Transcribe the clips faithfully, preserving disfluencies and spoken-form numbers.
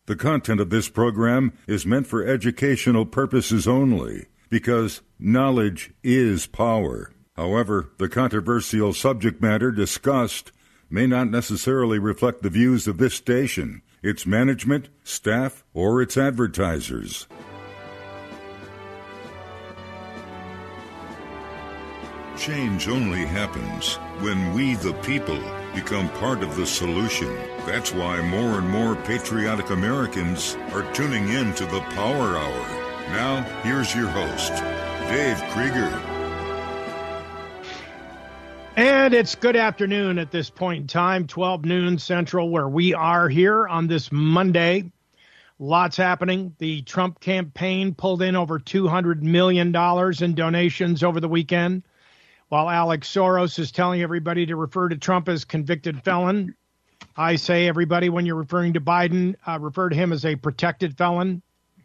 The content of this program is meant for educational purposes only, because knowledge is power. However, the controversial subject matter discussed may not necessarily reflect the views of this station, its management, staff, or its advertisers. Change only happens when we, the people, become part of the solution. That's why more and more patriotic Americans are tuning in to the Power Hour. Now, here's your host, Dave Krieger. And it's good afternoon at this point in time, twelve noon Central, where we are here on this Monday. Lots happening. The Trump campaign pulled in over two hundred million dollars in donations over the weekend, while Alex Soros is telling everybody to refer to Trump as convicted felon. I say, everybody, when you're referring to Biden, uh, refer to him as a protected felon.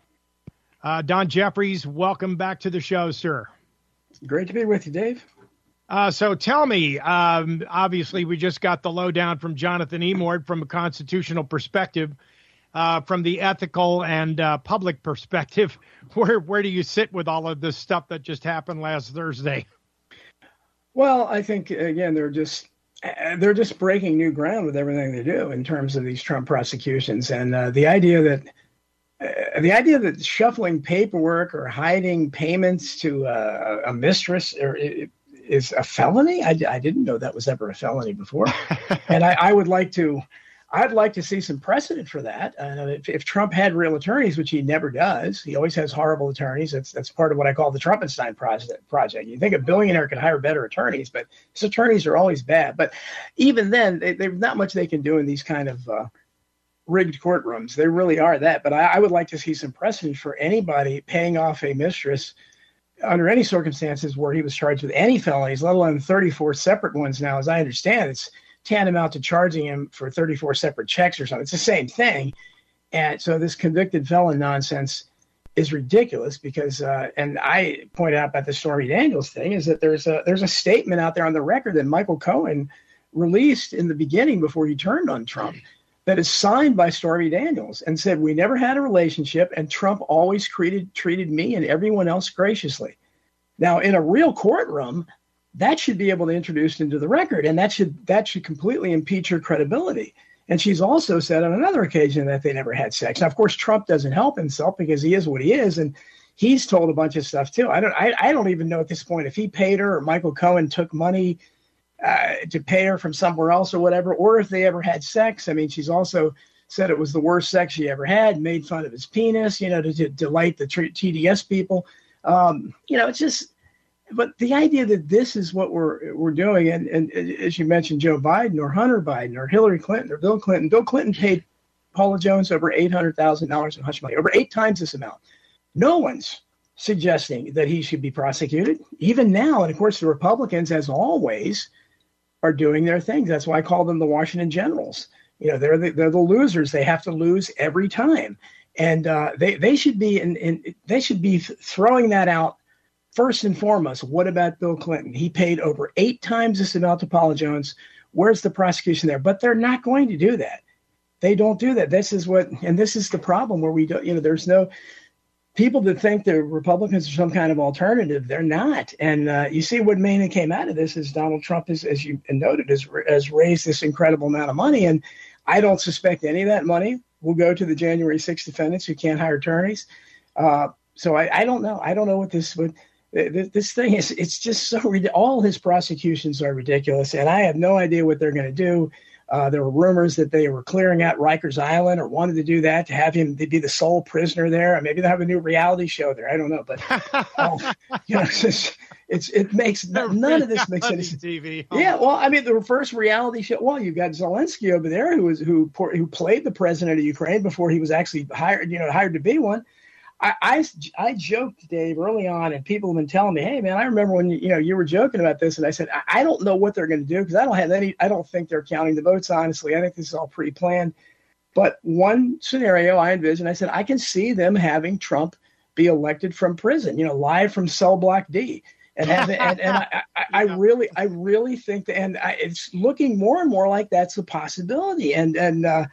Uh, Don Jeffries, welcome back to the show, sir. Great to be with you, Dave. Uh, so tell me, um, obviously we just got the lowdown from Jonathan Emord from a constitutional perspective, uh, from the ethical and uh, public perspective. Where where do you sit with all of this stuff that just happened last Thursday? Well, I think, again, they're just they're just breaking new ground with everything they do in terms of these Trump prosecutions. And uh, the idea that uh, the idea that shuffling paperwork or hiding payments to uh, a mistress or it, is a felony. I, I didn't know that was ever a felony before. And I, I would like to, I'd like to see some precedent for that. Uh, if, if Trump had real attorneys, which he never does, he always has horrible attorneys. That's that's part of what I call the Trumpenstein project. Project. You think a billionaire could hire better attorneys, but his attorneys are always bad. But even then, they, there's not much they can do in these kind of uh, rigged courtrooms. They really are that. But I, I would like to see some precedent for anybody paying off a mistress under any circumstances where he was charged with any felonies, let alone thirty-four separate ones now. As I understand, it's tantamount to charging him for thirty-four separate checks or something. It's the same thing. And so this convicted felon nonsense is ridiculous because, uh, and I pointed out about the Stormy Daniels thing, is that there's a, there's a statement out there on the record that Michael Cohen released in the beginning before he turned on Trump that is signed by Stormy Daniels and said, we never had a relationship and Trump always treated treated me and everyone else graciously. Now, in a real courtroom, that should be able to introduce into the record, and that should that should completely impeach her credibility. And she's also said on another occasion that they never had sex. Now, of course, Trump doesn't help himself because he is what he is, and he's told a bunch of stuff too. I don't I, I don't even know at this point if he paid her or Michael Cohen took money Uh, to pay her from somewhere else or whatever, or if they ever had sex. I mean, she's also said it was the worst sex she ever had, made fun of his penis, you know, to, to delight the T D S people. Um, you know, it's just, but the idea that this is what we're we're doing, and, and as you mentioned, Joe Biden or Hunter Biden or Hillary Clinton or Bill Clinton, Bill Clinton paid Paula Jones over eight hundred thousand dollars in hush money, over eight times this amount. No one's suggesting that he should be prosecuted, even now. And of course, the Republicans, as always, are doing their things. That's why I call them the Washington Generals. You know, they're the, they're the losers. They have to lose every time, and uh, they they should be in, in they should be throwing that out first and foremost. What about Bill Clinton? He paid over eight times this amount to Paula Jones. Where's the prosecution there? But they're not going to do that. They don't do that. This is what, and this is the problem where we don't. You know, there's no. People that think the Republicans are some kind of alternative, they're not. And uh, you see what mainly came out of this is Donald Trump, is, as you noted, has, has raised this incredible amount of money. And I don't suspect any of that money will go to the January sixth defendants who can't hire attorneys. Uh, so I, I don't know. I don't know what this would. This thing is, it's just so, all his prosecutions are ridiculous. And I have no idea what they're going to do. Uh, there were rumors that they were clearing out Rikers Island or wanted to do that to have him to be the sole prisoner there. Or maybe they have a new reality show there. I don't know. But, uh, you know, it's, just, it's it makes none, none of this makes any sense. T V. Oh. Yeah. Well, I mean, the first reality show. Well, you've got Zelensky over there who was who who played the president of Ukraine before he was actually hired, you know, hired to be one. I, I, I joked, Dave, early on, and people have been telling me, hey, man, I remember when, you know, you were joking about this. And I said, I, I don't know what they're going to do because I don't have any, I don't think they're counting the votes, honestly. I think this is all pre-planned. But one scenario I envision, I said, I can see them having Trump be elected from prison, you know, live from cell block D. And have, and, and I, I, I really, I really think that, and I, it's looking more and more like that's a possibility. And, and, uh,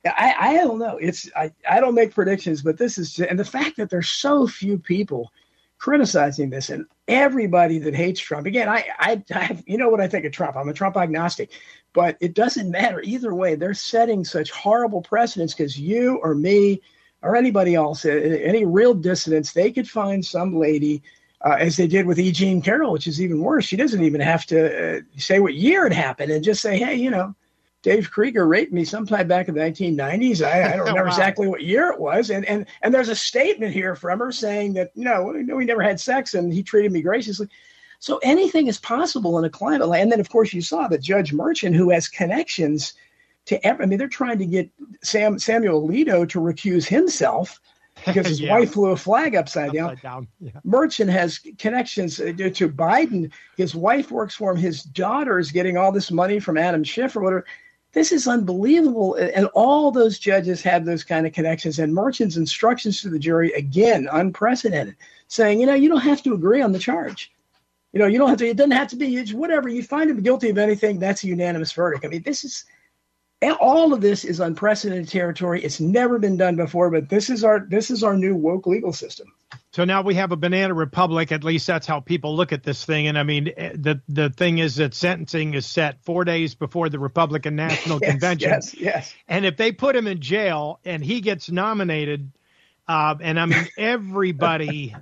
I, I don't know. It's I, I don't make predictions, but this is and the fact that there's so few people criticizing this and everybody that hates Trump. Again, I, I, I have, you know what I think of Trump. I'm a Trump agnostic, but it doesn't matter either way. They're setting such horrible precedents because you or me or anybody else, any real dissidents, they could find some lady, uh, as they did with E. Jean Carroll, which is even worse. She doesn't even have to uh, say what year it happened and just say, hey, you know, Dave Krieger raped me sometime back in the nineteen nineties. I, I don't remember wow. exactly what year it was. And, and and there's a statement here from her saying that, you know, we never had sex and he treated me graciously. So anything is possible in a climate like, and then, of course, you saw that Judge Merchan, who has connections to every, I mean, they're trying to get Sam Samuel Alito to recuse himself because his yeah. wife flew a flag upside, upside down. down. Yeah. Merchan has connections to Biden. His wife works for him. His daughter is getting all this money from Adam Schiff or whatever. This is unbelievable. And all those judges have those kind of connections. And Merchan's instructions to the jury, again, unprecedented, saying, you know, you don't have to agree on the charge. You know, you don't have to, it doesn't have to be, it's whatever. You find him guilty of anything, that's a unanimous verdict. I mean, this is, all of this is unprecedented territory. It's never been done before, but this is our, this is our new woke legal system. So now we have a banana republic. At least that's how people look at this thing. And I mean, the the thing is that sentencing is set four days before the Republican National yes, Convention. Yes, yes. And if they put him in jail and he gets nominated, uh, and I mean, everybody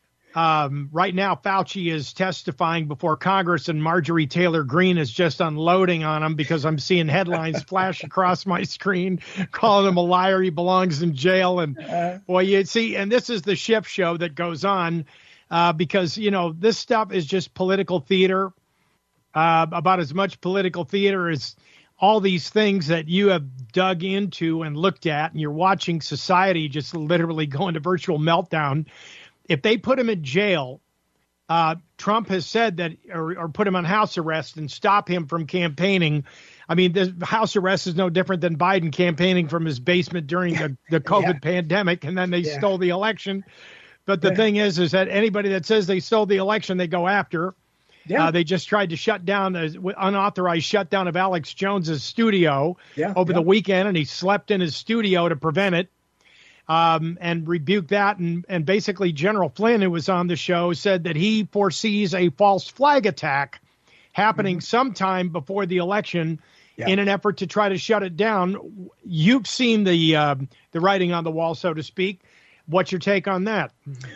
um, right now, Fauci is testifying before Congress and Marjorie Taylor Greene is just unloading on him because I'm seeing headlines flash across my screen calling him a liar. He belongs in jail. And uh, boy, you see, and this is the Schiff show that goes on uh, because, you know, this stuff is just political theater, uh, about as much political theater as all these things that you have dug into and looked at, and you're watching society just literally go into virtual meltdown. If they put him in jail, uh, Trump has said that, or, or put him on house arrest and stop him from campaigning. I mean, the house arrest is no different than Biden campaigning from his basement during the, the COVID yeah. pandemic, and then they yeah. stole the election. But the yeah. thing is, is that anybody that says they stole the election, they go after. Yeah. Uh, they just tried to shut down the unauthorized shutdown of Alex Jones's studio yeah. over yeah. the weekend, and he slept in his studio to prevent it. Um, and rebuked that. And, and basically General Flynn, who was on the show, said that he foresees a false flag attack happening mm-hmm. sometime before the election yeah. in an effort to try to shut it down. You've seen the uh, the writing on the wall, so to speak. What's your take on that?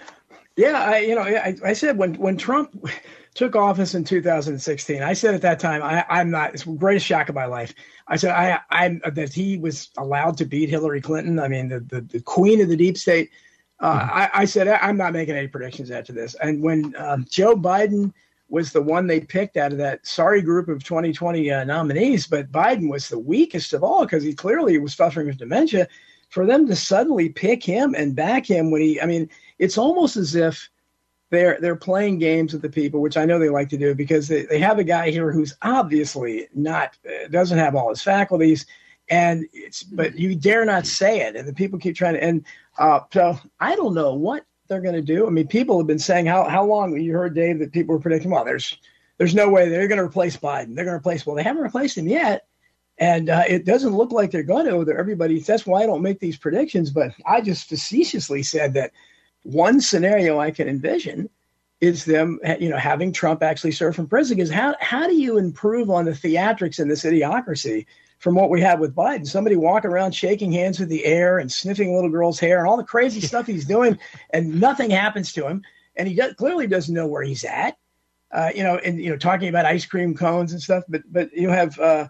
Yeah, I, you know, I, I said when, when Trump took office in two thousand sixteen, I said at that time, I, I'm not, it's the greatest shock of my life. I said I, I'm that he was allowed to beat Hillary Clinton. I mean, the, the, the queen of the deep state. Uh, mm-hmm. I, I said, I'm not making any predictions after this. And when um, Joe Biden was the one they picked out of that sorry group of twenty twenty uh, nominees, but Biden was the weakest of all because he clearly was suffering with dementia. For them to suddenly pick him and back him when he, I mean, it's almost as if they're they're playing games with the people, which I know they like to do because they, they have a guy here who's obviously not, uh, doesn't have all his faculties. And it's, but you dare not say it. And the people keep trying to, and uh, so I don't know what they're going to do. I mean, people have been saying how, how long you heard, Dave, that people were predicting, well, there's, there's no way they're going to replace Biden. They're going to replace, well, they haven't replaced him yet. And uh, it doesn't look like they're going to. Everybody, that's why I don't make these predictions. But I just facetiously said that one scenario I can envision is them, you know, having Trump actually serve from prison. Because how how do you improve on the theatrics and this idiocracy from what we have with Biden? Somebody walking around shaking hands with the air and sniffing a little girl's hair and all the crazy stuff he's doing, and nothing happens to him. And he does, clearly doesn't know where he's at. Uh, you know, and you know, talking about ice cream cones and stuff. But but you have. Uh,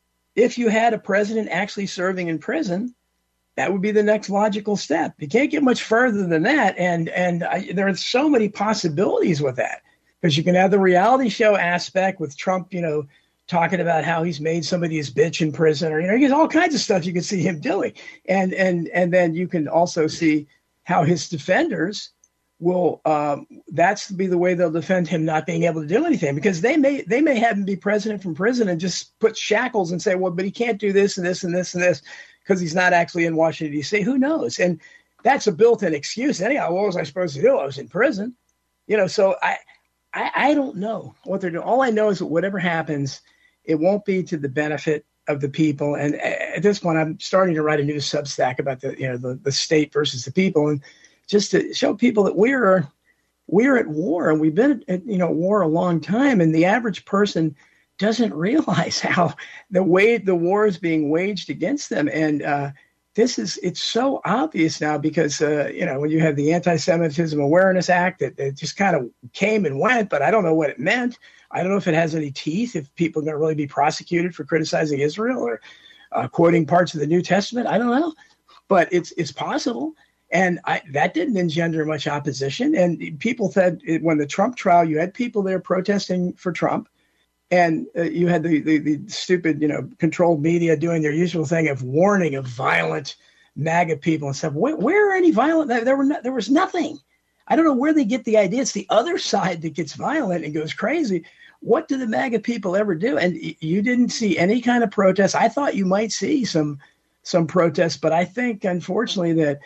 If you had a president actually serving in prison, that would be the next logical step. You can't get much further than that. And and I, there are so many possibilities with that because you can have the reality show aspect with Trump, you know, talking about how he's made somebody his bitch in prison, or, you know, there's all kinds of stuff you can see him doing. And and and then you can also see how his defenders will um, that's be the way they'll defend him not being able to do anything, because they may they may have him be president from prison and just put shackles and say, well, but he can't do this and this and this and this because he's not actually in Washington, D C. Who knows? And that's a built-in excuse. Anyhow, what was I supposed to do? I was in prison. You know, so I, I I don't know what they're doing. All I know is that whatever happens, it won't be to the benefit of the people. And at this point, I'm starting to write a new Substack about the, you know, the, the state versus the people, and just to show people that we're we're at war, and we've been at, you know, war a long time, and the average person doesn't realize how the way the war is being waged against them. And uh, this is, it's so obvious now because, uh, you know, when you have the Anti-Semitism Awareness Act, that it, it just kind of came and went, but I don't know what it meant. I don't know if it has any teeth, if people are going to really be prosecuted for criticizing Israel or uh, quoting parts of the New Testament. I don't know, but it's it's possible. And I, that didn't engender much opposition. And people said when the Trump trial, you had people there protesting for Trump. And uh, you had the, the the stupid, you know, controlled media doing their usual thing of warning of violent MAGA people and stuff. Where, where are any violent? There were no, there was nothing. I don't know where they get the idea. It's the other side that gets violent and goes crazy. What do the MAGA people ever do? And you didn't see any kind of protest. I thought you might see some some protests, but I think, unfortunately, that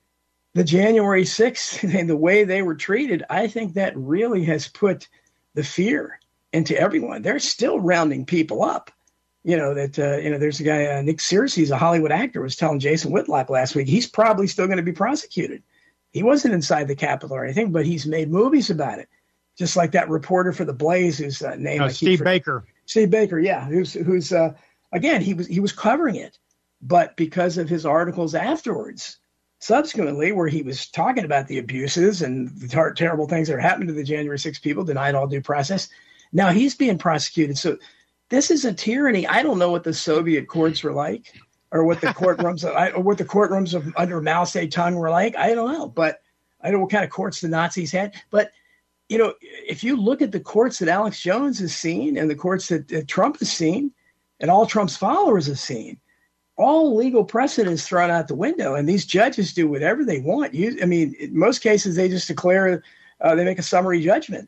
the January sixth and the way they were treated, I think that really has put the fear into everyone. They're still rounding people up. You know, that, uh, you know, there's a guy, uh, Nick Searcy, he's a Hollywood actor, was telling Jason Whitlock last week, he's probably still going to be prosecuted. He wasn't inside the Capitol or anything, but he's made movies about it. Just like that reporter for the Blaze, whose uh, name no, I keep Steve for- Baker. Steve Baker, yeah, who's who's uh, again he was he was covering it, but because of his articles afterwards, subsequently, where he was talking about the abuses and the ter- terrible things that are happening to the January sixth people, denied all due process. Now he's being prosecuted. So this is a tyranny. I don't know what the Soviet courts were like, or what the courtrooms, or what the courtrooms of under Mao Zedong were like. I don't know, but I don't know what kind of courts the Nazis had. But you know, if you look at the courts that Alex Jones has seen and the courts that, that Trump has seen and all Trump's followers have seen, all legal precedent is thrown out the window, and these judges do whatever they want. You, I mean, in most cases, they just declare, uh, they make a summary judgment.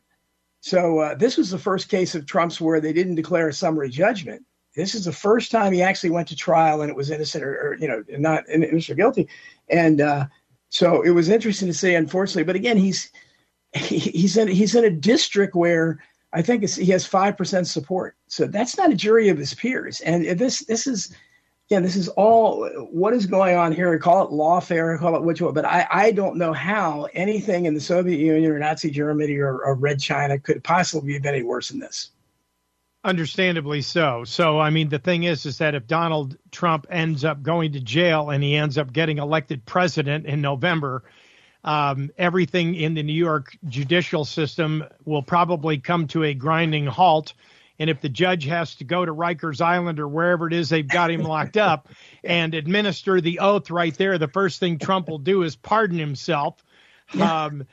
So uh, this was the first case of Trump's where they didn't declare a summary judgment. This is the first time he actually went to trial and it was innocent or, or you know, not innocent or guilty. And uh, so it was interesting to see, unfortunately. But again, he's he, he's in he's in a district where I think it's, he has five percent support. So that's not a jury of his peers. And this this is. Yeah, this is all what is going on here. We call it lawfare, call it what you want, but I, I don't know how anything in the Soviet Union or Nazi Germany or, or Red China could possibly be any worse than this. Understandably so. So, I mean, the thing is, is that if Donald Trump ends up going to jail and he ends up getting elected president in November, um, everything in the New York judicial system will probably come to a grinding halt. And if the judge has to go to Rikers Island or wherever it is they've got him locked up and administer the oath right there, the first thing Trump will do is pardon himself. Yeah. Um,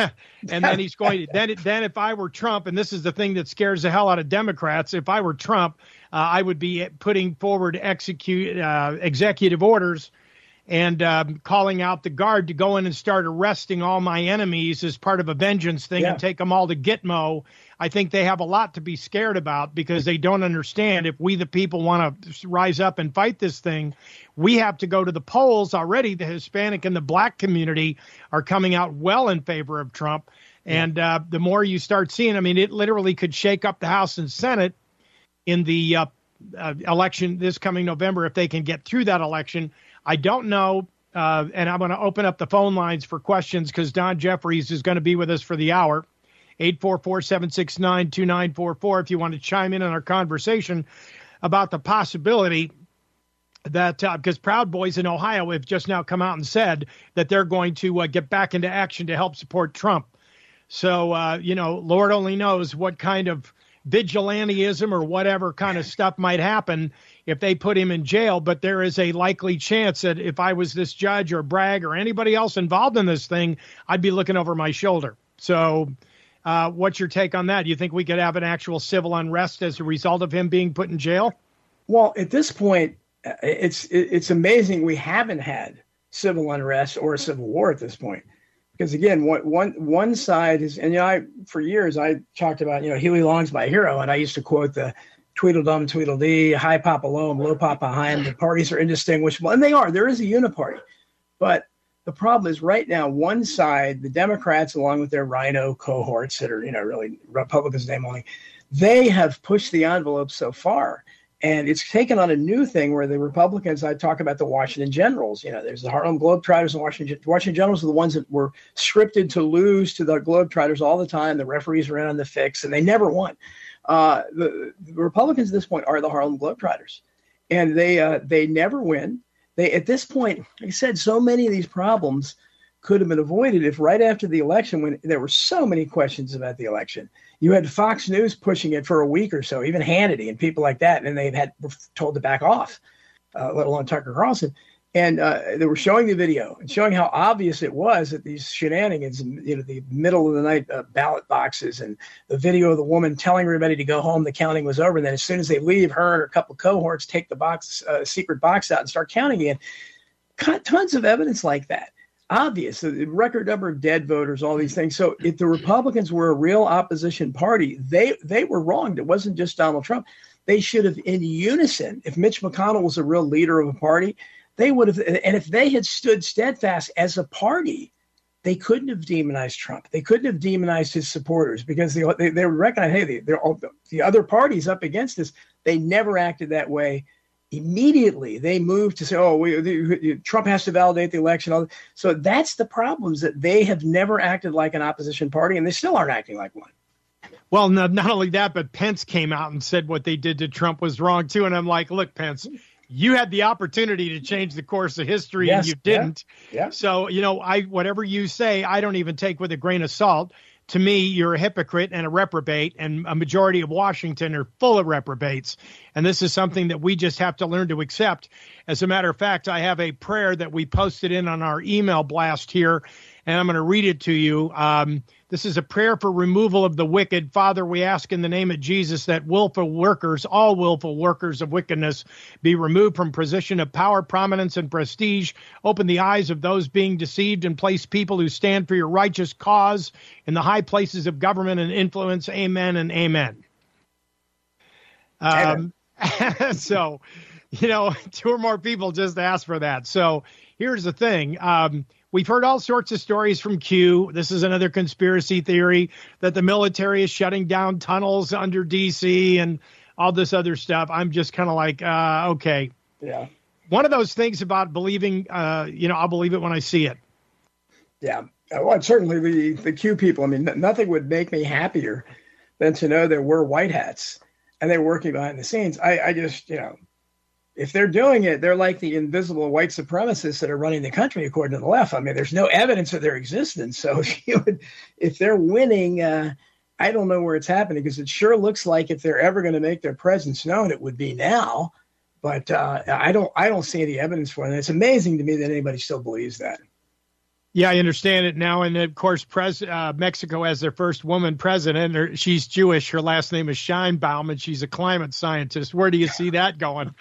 and then he's going to, then, then if I were Trump, and this is the thing that scares the hell out of Democrats, if I were Trump, uh, I would be putting forward execute uh, executive orders and um, calling out the guard to go in and start arresting all my enemies as part of a vengeance thing, yeah, and take them all to Gitmo. I think they have a lot to be scared about because they don't understand if we, the people, want to rise up and fight this thing, we have to go to the polls. Already the Hispanic and the black community are coming out well in favor of Trump. Yeah. And uh, the more you start seeing, I mean, it literally could shake up the House and Senate in the uh, uh, election this coming November if they can get through that election. I don't know, uh, and I'm going to open up the phone lines for questions because Don Jeffries is going to be with us for the hour. eight four four, seven six nine, two nine four four if you want to chime in on our conversation about the possibility that, uh, because Proud Boys in Ohio have just now come out and said that they're going to uh, get back into action to help support Trump. So, uh, you know, Lord only knows what kind of vigilanteism or whatever kind of stuff might happen if they put him in jail. But there is a likely chance that if I was this judge or Bragg or anybody else involved in this thing, I'd be looking over my shoulder. So uh, what's your take on that? Do you think we could have an actual civil unrest as a result of him being put in jail? Well, at this point, it's it's amazing we haven't had civil unrest or a civil war at this point. Because again, one, one, one side is, and you know, I, for years I talked about, you know, Huey Long's my hero, and I used to quote the Tweedledum, Tweedledee, High Papa Loam, Low Papa Heim, the parties are indistinguishable, and they are. There is a uniparty. But the problem is right now, one side, the Democrats, along with their rhino cohorts that are, you know, really Republicans name only, they have pushed the envelope so far. And it's taken on a new thing where the Republicans, I talk about the Washington Generals. You know, there's the Harlem Globetrotters and Washington Washington Generals are the ones that were scripted to lose to the Globetrotters all the time. The referees were in on the fix, and they never won. Uh, the, the Republicans at this point are the Harlem Globetrotters, and they uh, they never win. They at this point, like I said, so many of these problems could have been avoided if right after the election, when there were so many questions about the election, you had Fox News pushing it for a week or so, even Hannity and people like that, and they've had were told to back off, uh, let alone Tucker Carlson. And uh, they were showing the video and showing how obvious it was that these shenanigans, you know, the middle of the night uh, ballot boxes and the video of the woman telling everybody to go home, the counting was over. And then as soon as they leave, her and her couple cohorts take the box, uh, secret box out and start counting again. Tons of evidence like that. Obvious, the record number of dead voters, all these things. So if the Republicans were a real opposition party, they they were wronged. It wasn't just Donald Trump. They should have, in unison, if Mitch McConnell was a real leader of a party, they would have, and if they had stood steadfast as a party, they couldn't have demonized Trump. They couldn't have demonized his supporters because they they, they would recognize, hey, they, they're all, the other parties up against us. They never acted that way. Immediately, they moved to say, oh, we, the, Trump has to validate the election. So that's the problems, that they have never acted like an opposition party, and they still aren't acting like one. Well, no, not only that, but Pence came out and said what they did to Trump was wrong, too. And I'm like, look, Pence, you had the opportunity to change the course of history, yes, and you didn't. Yeah, yeah. So, you know, I whatever you say, I don't even take with a grain of salt. To me, you're a hypocrite and a reprobate, and a majority of Washington are full of reprobates. And this is something that we just have to learn to accept. As a matter of fact, I have a prayer that we posted in on our email blast here, and I'm going to read it to you. Um, this is a prayer for removal of the wicked. Father, we ask in the name of Jesus that willful workers, all willful workers of wickedness, be removed from position of power, prominence, and prestige. Open the eyes of those being deceived and place people who stand for your righteous cause in the high places of government and influence. Amen and amen. Um, so, you know, two or more people just asked for that. So here's the thing. Um, We've heard all sorts of stories from Q. This is another conspiracy theory that the military is shutting down tunnels under D C and all this other stuff. I'm just kind of like, uh, okay. Yeah. One of those things about believing, uh, you know, I'll believe it when I see it. Yeah. Well, certainly the, the Q people, I mean, nothing would make me happier than to know that we're white hats and they're working behind the scenes. I, I just, you know, if they're doing it, they're like the invisible white supremacists that are running the country, according to the left. I mean, there's no evidence of their existence. So if, you would, if they're winning, uh, I don't know where it's happening, because it sure looks like if they're ever going to make their presence known, it would be now. But uh, I don't, I don't see any evidence for it. And it's amazing to me that anybody still believes that. Yeah, I understand it now. And of course, pres- uh, Mexico has their first woman president. Her, she's Jewish. Her last name is Scheinbaum, and she's a climate scientist. Where do you see that going?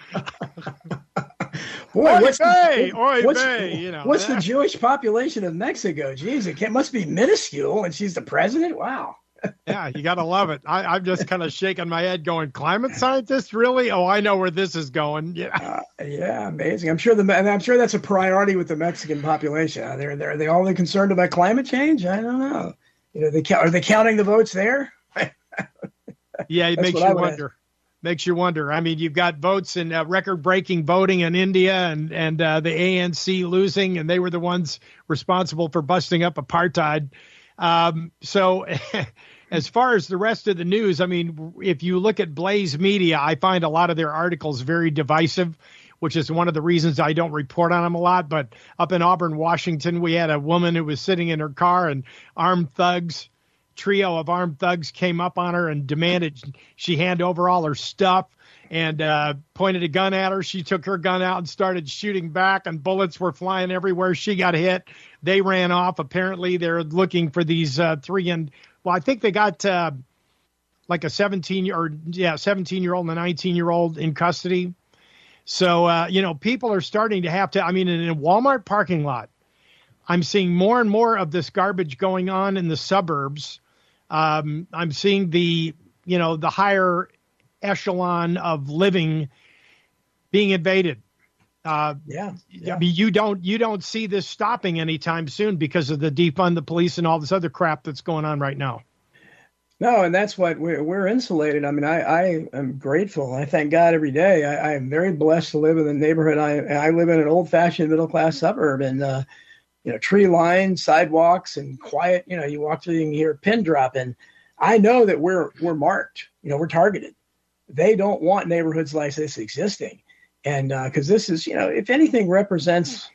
Boy, what's, bay, the, oy what's, bay, you know, what's the Jewish population of Mexico? Jeez, it can, must be minuscule, and she's the president? Wow. Yeah, you got to love it. I, I'm just kind of shaking my head going, climate scientist, really? Oh, I know where this is going. Yeah, uh, yeah, amazing. I'm sure the and I'm sure that's a priority with the Mexican population. Are they are they only concerned about climate change? I don't know. You know, they are they counting the votes there? Yeah, it makes you wonder. Ask. Makes you wonder. I mean, you've got votes in uh, record-breaking voting in India, and and uh, the A N C losing, and they were the ones responsible for busting up apartheid. Um, so. As far as the rest of the news, I mean, if you look at Blaze Media, I find a lot of their articles very divisive, which is one of the reasons I don't report on them a lot. But up in Auburn, Washington, we had a woman who was sitting in her car, and armed thugs, trio of armed thugs came up on her and demanded she hand over all her stuff, and uh, pointed a gun at her. She took her gun out and started shooting back, and bullets were flying everywhere. She got hit. They ran off. Apparently, they're looking for these uh, three and Well, I think they got uh, like a seventeen or yeah, seventeen year old and a nineteen year old in custody. So, uh, you know, people are starting to have to, I mean, in a Walmart parking lot, I'm seeing more and more of this garbage going on in the suburbs. Um, I'm seeing the, you know, the higher echelon of living being invaded. Uh, yeah, yeah. I mean, you don't you don't see this stopping anytime soon because of the defund the police and all this other crap that's going on right now. No, and that's what we're, we're insulated. I mean, I, I am grateful. I thank God every day. I, I am very blessed to live in the neighborhood. I I live in an old-fashioned middle-class suburb, and uh, you know, tree-lined sidewalks and quiet. You know, you walk through, you can hear a pin drop, and I know that we're we're marked. You know, we're targeted. They don't want neighborhoods like this existing, and because uh, this is, you know, if anything represents.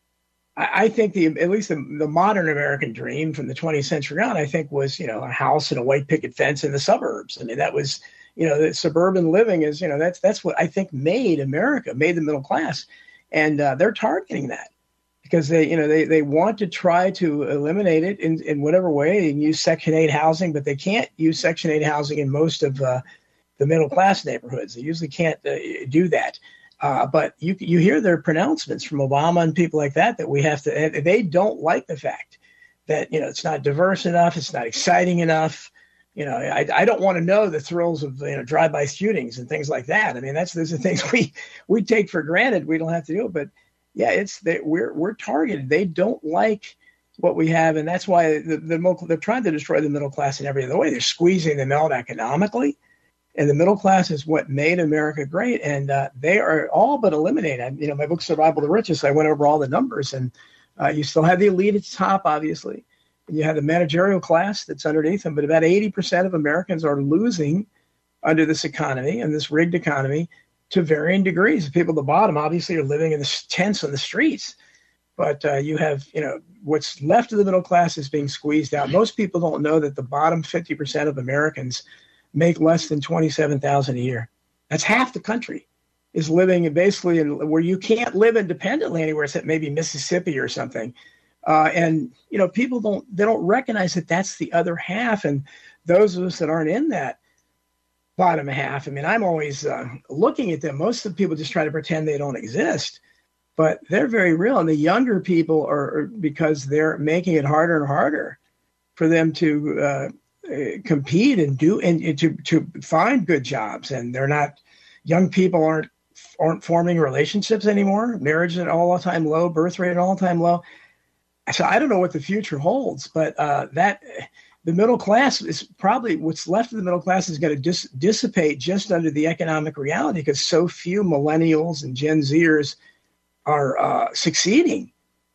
I think the at least the, the modern American dream from the twentieth century on, I think, was, you know, a house and a white picket fence in the suburbs. I mean, that was, you know, the suburban living is, you know, that's that's what I think made America, made the middle class. And uh, they're targeting that because they, you know, they, they want to try to eliminate it in, in whatever way and use Section eight housing, but they can't use Section eight housing in most of uh, the middle class neighborhoods. They usually can't uh, do that. Uh, but you you hear their pronouncements from Obama and people like that, that we have to, they don't like the fact that, you know, it's not diverse enough. It's not exciting enough. You know, I, I don't want to know the thrills of, you know, drive-by shootings and things like that. I mean, that's, those are things we, we take for granted. We don't have to do it, but yeah, it's that we're, we're targeted. They don't like what we have. And that's why the, the, they're trying to destroy the middle class in every other way. They're squeezing them out economically. And the middle class is what made America great. And uh, they are all but eliminated. You know, my book, Survival of the Richest, I went over all the numbers. And uh, you still have the elite at the top, obviously. And you have the managerial class that's underneath them. But about eighty percent of Americans are losing under this economy and this rigged economy to varying degrees. The people at the bottom, obviously, are living in the tents on the streets. But uh, you have, you know, what's left of the middle class is being squeezed out. Most people don't know that the bottom fifty percent of Americans make less than twenty-seven thousand dollars a year. That's half the country is living in basically in, where you can't live independently anywhere except maybe Mississippi or something. Uh, and, you know, people don't, they don't recognize that that's the other half. And those of us that aren't in that bottom half, I mean, I'm always uh, looking at them. Most of the people just try to pretend they don't exist, but they're very real. And the younger people are, are because they're making it harder and harder for them to, uh, Uh, compete and do and, and to to find good jobs, and they're not. Young people aren't aren't forming relationships anymore. Marriage at an all time low, birth rate at an all time low. So I don't know what the future holds, but uh, that the middle class is probably what's left of the middle class is going to dis- dissipate just under the economic reality because so few millennials and Gen Zers are uh, succeeding.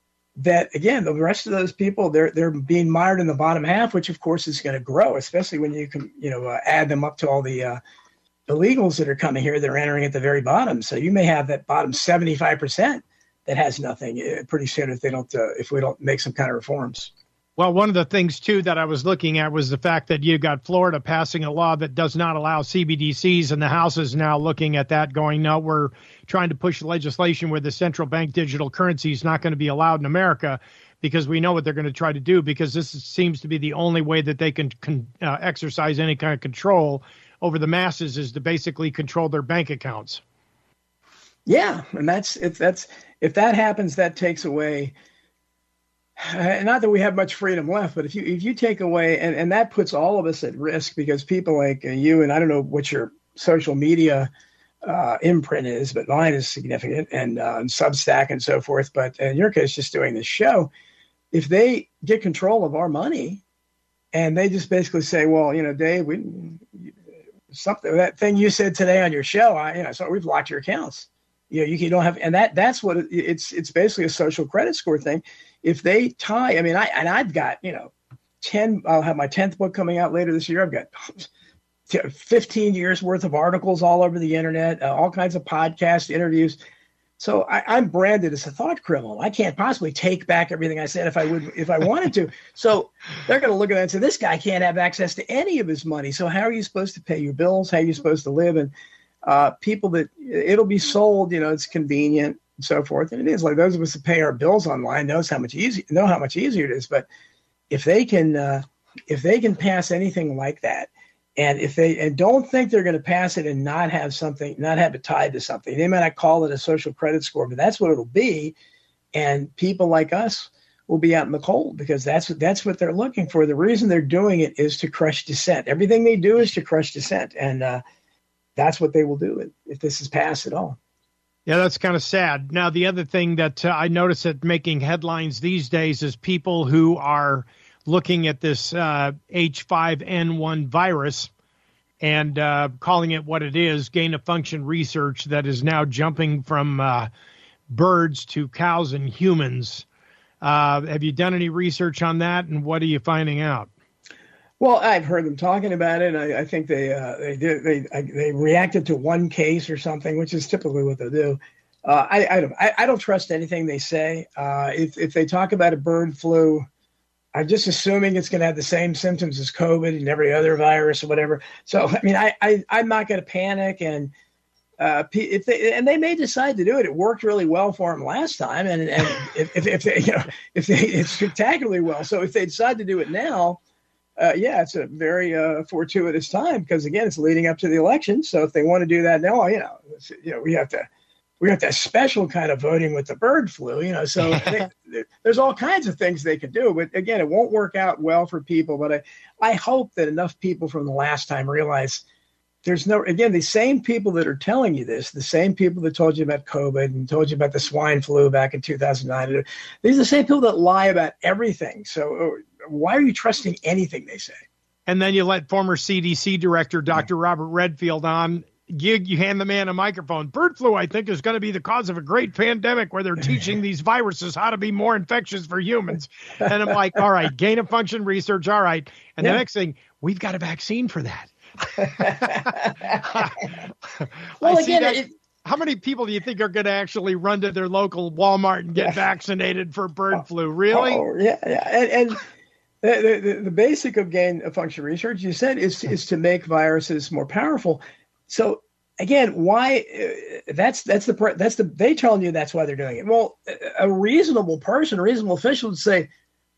That again, the rest of those people, they're they're being mired in the bottom half, which of course is going to grow, especially when you can, you know, uh, add them up to all the uh, illegals that are coming here. They're entering at the very bottom, so you may have that bottom seventy-five percent that has nothing uh, pretty soon if they don't uh, if we don't make some kind of reforms. Well, one of the things, too, that I was looking at was the fact that you got Florida passing a law that does not allow C B D Cs, and the House is now looking at that going, no, we're trying to push legislation where the central bank digital currency is not going to be allowed in America because we know what they're going to try to do because this seems to be the only way that they can con- uh, exercise any kind of control over the masses is to basically control their bank accounts. Yeah, and that's if that's if that happens, that takes away – Uh, not that we have much freedom left, but if you if you take away, and, and that puts all of us at risk because people like uh, you, and I don't know what your social media uh, imprint is, but mine is significant, and, uh, and Substack and so forth. But in your case, just doing this show, if they get control of our money and they just basically say, well, you know, Dave, we something that thing you said today on your show, I, you know, so we've locked your accounts. You know, you, you don't have, and that that's what it, it's it's basically a social credit score thing. If they tie, I mean, I and I've got, you know, ten. I'll have my tenth book coming out later this year. I've got fifteen years worth of articles all over the internet, uh, all kinds of podcast interviews. So I, I'm branded as a thought criminal. I can't possibly take back everything I said if I would, if I wanted to. So they're going to look at that and say, this guy can't have access to any of his money. So how are you supposed to pay your bills? How are you supposed to live? And uh, people that it'll be sold, you know, it's convenient. And so forth, and it is like those of us who pay our bills online knows how much easy know how much easier it is. But if they can, uh, if they can pass anything like that, and if they and don't think they're going to pass it and not have something, not have it tied to something, they might not call it a social credit score, but that's what it'll be. And people like us will be out in the cold because that's what that's what they're looking for. The reason they're doing it is to crush dissent. Everything they do is to crush dissent, and uh, that's what they will do if, if this is passed at all. Yeah, that's kind of sad. Now, the other thing that uh, I notice that making headlines these days is people who are looking at this uh, H five N one virus and uh, calling it what it is, gain-of-function research that is now jumping from uh, birds to cows and humans. Uh, have you done any research on that, and what are you finding out? Well, I've heard them talking about it. I, I think they uh, they did they I, they reacted to one case or something, which is typically what they do. Uh, I I don't I, I don't trust anything they say. Uh, if if they talk about a bird flu, I'm just assuming it's going to have the same symptoms as COVID and every other virus or whatever. So I mean, I, I I'm not going to panic, and uh, if they and they may decide to do it. It worked really well for them last time, and and if, if if they you know if they it's spectacularly well. So if they decide to do it now. Uh, yeah, it's a very uh, fortuitous time because again, it's leading up to the election. So if they want to do that now, you know, you know, we have to, we have that special kind of voting with the bird flu, you know. So they, there's all kinds of things they could do, but again, it won't work out well for people. But I, I hope that enough people from the last time realize there's no, again, the same people that are telling you this, the same people that told you about COVID and told you about the swine flu back in two thousand nine. These are the same people that lie about everything. So why are you trusting anything they say? And then you let former C D C director Doctor Yeah. Robert Redfield on. You, you hand the man a microphone. Bird flu, I think, is going to be the cause of a great pandemic where they're teaching these viruses how to be more infectious for humans. And I'm like, all right, gain of function research, all right. And yeah. the next thing, we've got a vaccine for that. well, again, it, how many people do you think are going to actually run to their local Walmart and get yeah. vaccinated for bird oh, flu? Really? Oh, yeah, yeah. And, and the, the, the basic of gain of function research, you said, is is to make viruses more powerful. So again, why? Uh, that's that's the that's the they telling you that's why they're doing it. Well, a reasonable person, a reasonable official would say,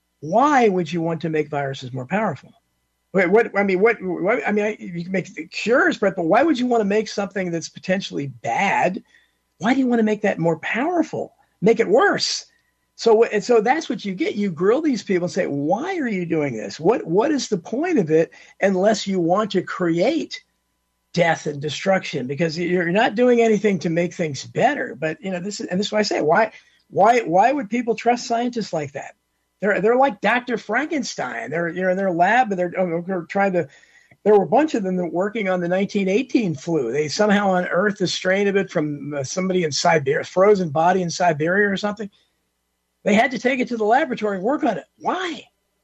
why would you want to make viruses more powerful? Wait, what? I mean, what? what I mean, I, you can make cures, but but why would you want to make something that's potentially bad? Why do you want to make that more powerful? Make it worse. So, and so that's what you get. You grill these people and say, why are you doing this? What What is the point of it? Unless you want to create death and destruction, because you're not doing anything to make things better. But you know, this is and this is why I say, why why why would people trust scientists like that? They're they're like Doctor Frankenstein. They're you know in their lab and they're, they're trying to. There were a bunch of them that were working on the nineteen eighteen flu. They somehow unearthed a strain of it from uh, somebody in Siberia, frozen body in Siberia or something. They had to take it to the laboratory and work on it. Why?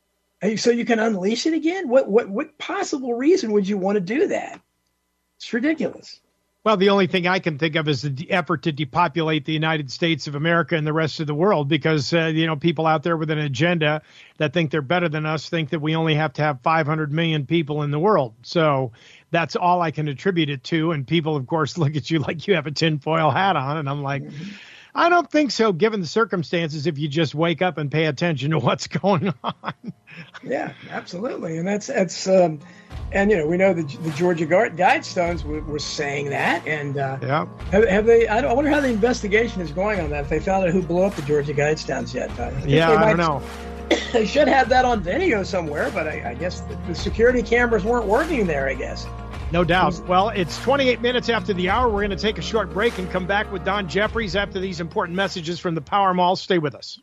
So you can unleash it again? What what what possible reason would you want to do that? It's ridiculous. Well, the only thing I can think of is the effort to depopulate the United States of America and the rest of the world, because, uh, you know, people out there with an agenda that think they're better than us think that we only have to have five hundred million people in the world. So that's all I can attribute it to. And people, of course, look at you like you have a tinfoil hat on. And I'm like, mm-hmm. I don't think so, given the circumstances, if you just wake up and pay attention to what's going on. Yeah, absolutely. And that's, that's, um, and, you know, we know the, the Georgia Guidestones were, were saying that. And uh, yeah. have, have they, I, don't, I wonder how the investigation is going on that, if they found out who blew up the Georgia Guidestones yet. I yeah, I might, don't know. They should have that on video somewhere, but I, I guess the, the security cameras weren't working there, I guess. No doubt. Well, it's twenty-eight minutes after the hour. We're going to take a short break and come back with Don Jeffries after these important messages from the Power Mall. Stay with us.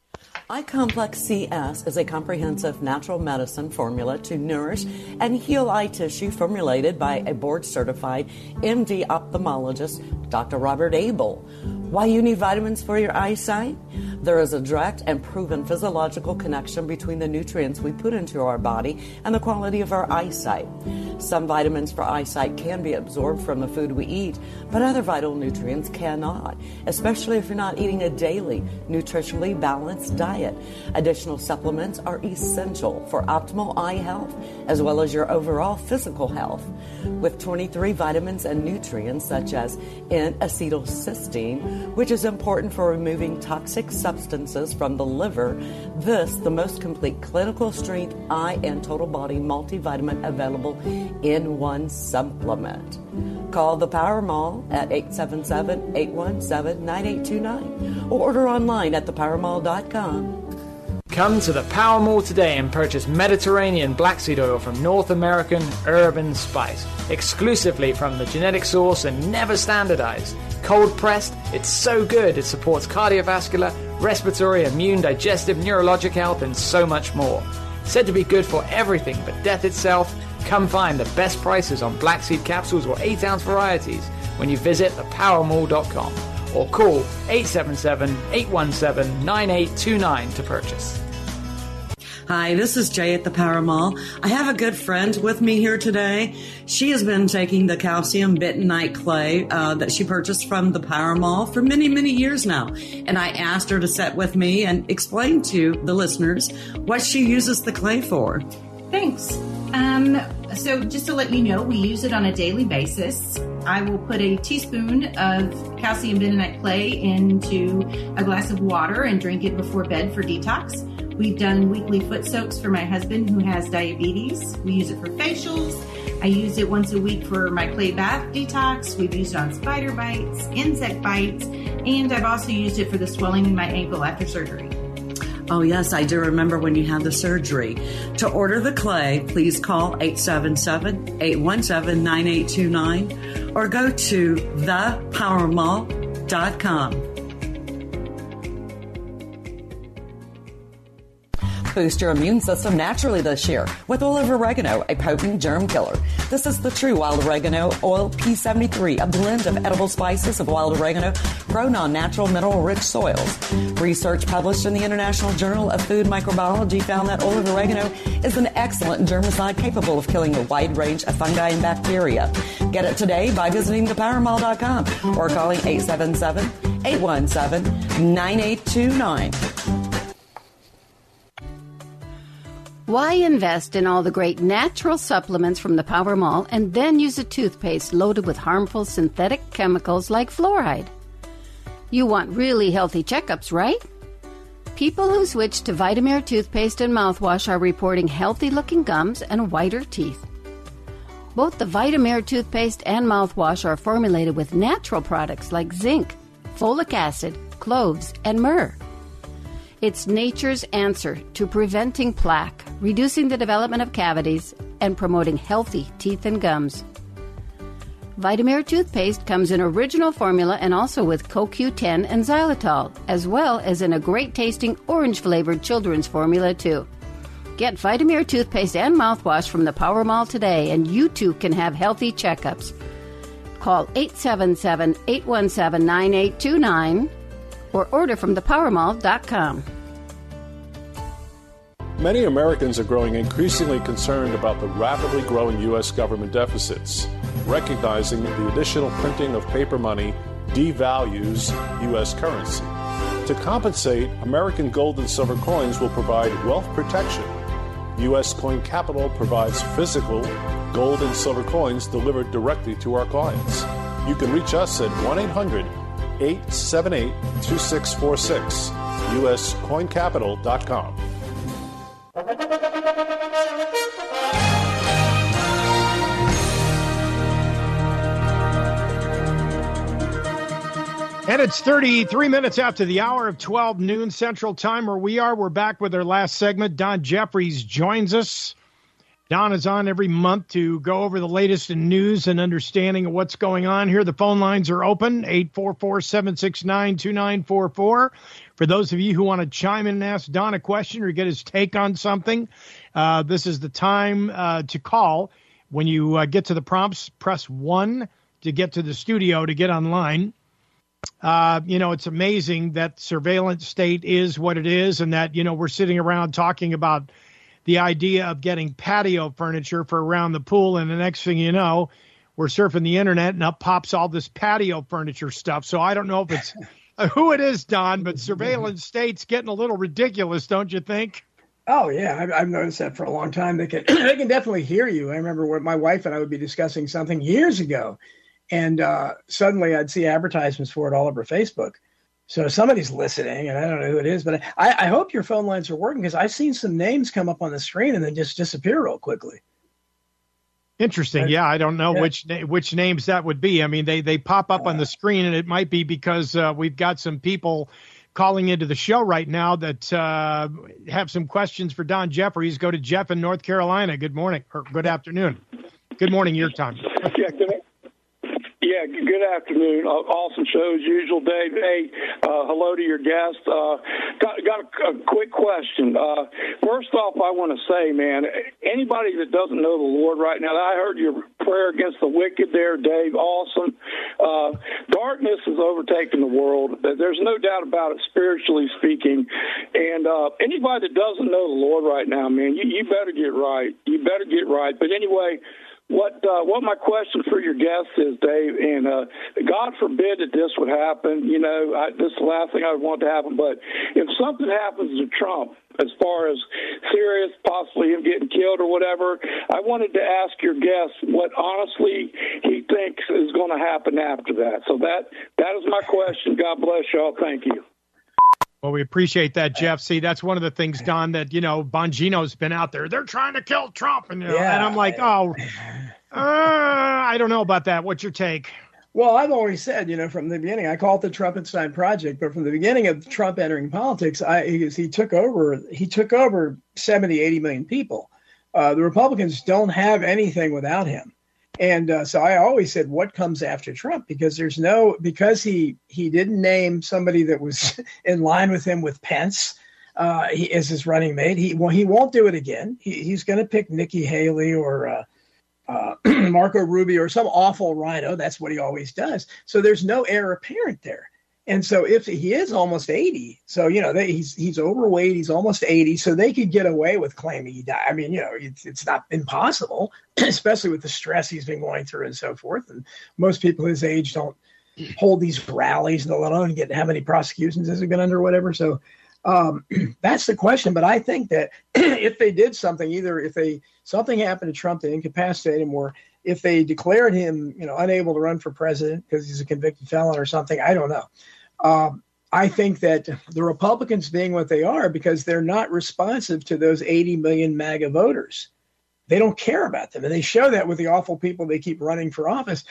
iComplex C S is a comprehensive natural medicine formula to nourish and heal eye tissue formulated by a board-certified M D ophthalmologist, Doctor Robert Abel. Why you need vitamins for your eyesight? There is a direct and proven physiological connection between the nutrients we put into our body and the quality of our eyesight. Some vitamins for eyesight can be absorbed from the food we eat, but other vital nutrients cannot, especially if you're not eating a daily, nutritionally balanced diet. Additional supplements are essential for optimal eye health, as well as your overall physical health. With twenty-three vitamins and nutrients such as N-acetylcysteine, which is important for removing toxic substances from the liver, this the most complete clinical strength eye and total body multivitamin available in one supplement. Call the Power Mall at eight seven seven, eight one seven, nine eight two nine or order online at the power mall dot com. Come to the Power Mall today and purchase Mediterranean black seed oil from North American Urban Spice, exclusively from the genetic source and never standardized. Cold pressed, it's so good it supports cardiovascular, respiratory, immune, digestive, neurologic health, and so much more. said to be good for everything but death itself, come find the best prices on black seed capsules or eight ounce varieties when you visit the power mall dot com or call eight seven seven, eight one seven, nine eight two nine to purchase. Hi, this is Jay at the Power Mall. I have a good friend with me here today. She has been taking the calcium bentonite clay uh, that she purchased from the Power Mall for many, many years now. And I asked her to sit with me and explain to the listeners what she uses the clay for. Thanks. Um, so just to let you know, we use it on a daily basis. I will put a teaspoon of calcium bentonite clay into a glass of water and drink it before bed for detox. We've done weekly foot soaks for my husband who has diabetes. We use it for facials. I use it once a week for my clay bath detox. We've used it on spider bites, insect bites, and I've also used it for the swelling in my ankle after surgery. Oh, yes, I do remember when you had the surgery. To order the clay, please call eight seven seven, eight one seven, nine eight two nine or go to the power mall dot com. Boost your immune system naturally this year with olive oregano, a potent germ killer. This is the true wild oregano oil P seventy-three, a blend of edible spices of wild oregano grown on natural mineral-rich soils. Research published in the International Journal of Food Microbiology found that olive oregano is an excellent germicide capable of killing a wide range of fungi and bacteria. Get it today by visiting the power mall dot com or calling eight seven seven, eight one seven, nine eight two nine. Why invest in all the great natural supplements from the Power Mall and then use a toothpaste loaded with harmful synthetic chemicals like fluoride? You want really healthy checkups, right? People who switch to Vitamir toothpaste and mouthwash are reporting healthy-looking gums and whiter teeth. Both the Vitamir toothpaste and mouthwash are formulated with natural products like zinc, folic acid, cloves, and myrrh. It's nature's answer to preventing plaque, reducing the development of cavities, and promoting healthy teeth and gums. Vitamir toothpaste comes in original formula and also with Co Q ten and xylitol, as well as in a great-tasting orange-flavored children's formula, too. Get Vitamir toothpaste and mouthwash from the Power Mall today, and you too can have healthy checkups. Call eight seven seven, eight one seven, nine eight two nine or order from the power mall dot com. Many Americans are growing increasingly concerned about the rapidly growing U S government deficits, recognizing the additional printing of paper money devalues U S currency. To compensate, American gold and silver coins will provide wealth protection. U S Coin Capital provides physical gold and silver coins delivered directly to our clients. You can reach us at one eight hundred, eight seven eight, two six four six, U S coin capital dot com. And it's thirty-three minutes after the hour of twelve noon Central Time where we are. We're back with our last segment. Don Jeffries joins us. Don is on every month to go over the latest in news and understanding of what's going on here. The phone lines are open, eight four four, seven six nine, two nine four four. For those of you who want to chime in and ask Don a question or get his take on something, uh, this is the time uh, to call. When you uh, get to the prompts, press one to get to the studio to get online. Uh, you know, it's amazing that surveillance state is what it is and that, you know, we're sitting around talking about the idea of getting patio furniture for around the pool. And the next thing you know, we're surfing the internet and up pops all this patio furniture stuff. So I don't know if it's who it is, Don, but surveillance state's getting a little ridiculous, don't you think? Oh, yeah. I've, I've noticed that for a long time. They can, they can definitely hear you. I remember when my wife and I would be discussing something years ago. And uh, suddenly I'd see advertisements for it all over Facebook. So somebody's listening, and I don't know who it is, but I, I hope your phone lines are working because I've seen some names come up on the screen and then just disappear real quickly. Interesting. Yeah, I don't know yeah. which which names that would be. I mean, they, they pop up uh, on the screen, and it might be because uh, we've got some people calling into the show right now that uh, have some questions for Don Jeffries. Go to Jeff in North Carolina. Good morning, or good afternoon. Good morning, your time. Yeah, good, Yeah, good afternoon. Uh, awesome show as usual, Dave. Hey, uh, hello to your guest. Uh, got got a, a quick question. Uh, first off, I want to say, man, anybody that doesn't know the Lord right now, I heard your prayer against the wicked there, Dave. Awesome. Uh, darkness has overtaken the world. There's no doubt about it, spiritually speaking. And uh, anybody that doesn't know the Lord right now, man, you, you better get right. You better get right. But anyway, What uh, what my question for your guest is, Dave, and uh, God forbid that this would happen. You know, I, this is the last thing I would want to happen. But if something happens to Trump, as far as serious, possibly him getting killed or whatever, I wanted to ask your guest what honestly he thinks is going to happen after that. So that that is my question. God bless y'all. Thank you. Well, we appreciate that, Jeff. See, that's one of the things, Don, that, you know, Bongino's been out there. They're trying to kill Trump. And, you know, yeah. and I'm like, oh, uh, I don't know about that. What's your take? Well, I've always said, you know, from the beginning, I call it the Trumpenstein Project, but from the beginning of Trump entering politics, I, he, he took over, he took over seventy, eighty million people. Uh, the Republicans don't have anything without him. And uh, so I always said, what comes after Trump? Because there's no, because he he didn't name somebody that was in line with him with Pence uh, he, as his running mate. He well, he won't do it again. He, he's going to pick Nikki Haley or uh, uh, Marco Rubio or some awful rhino. That's what he always does. So there's no heir apparent there. And so if he is almost eighty, so, you know, they, he's he's overweight, he's almost eighty, so they could get away with claiming he died. I mean, you know, it's, it's not impossible, especially with the stress he's been going through and so forth. And most people his age don't hold these rallies, let alone get how many prosecutions has he been under or whatever. So um, that's the question. But I think that if they did something, either if they something happened to Trump to incapacitate him, or if they declared him, you know, unable to run for president because he's a convicted felon or something, I don't know. Um, I think that the Republicans being what they are because they're not responsive to those eighty million MAGA voters. They don't care about them. And they show that with the awful people they keep running for office.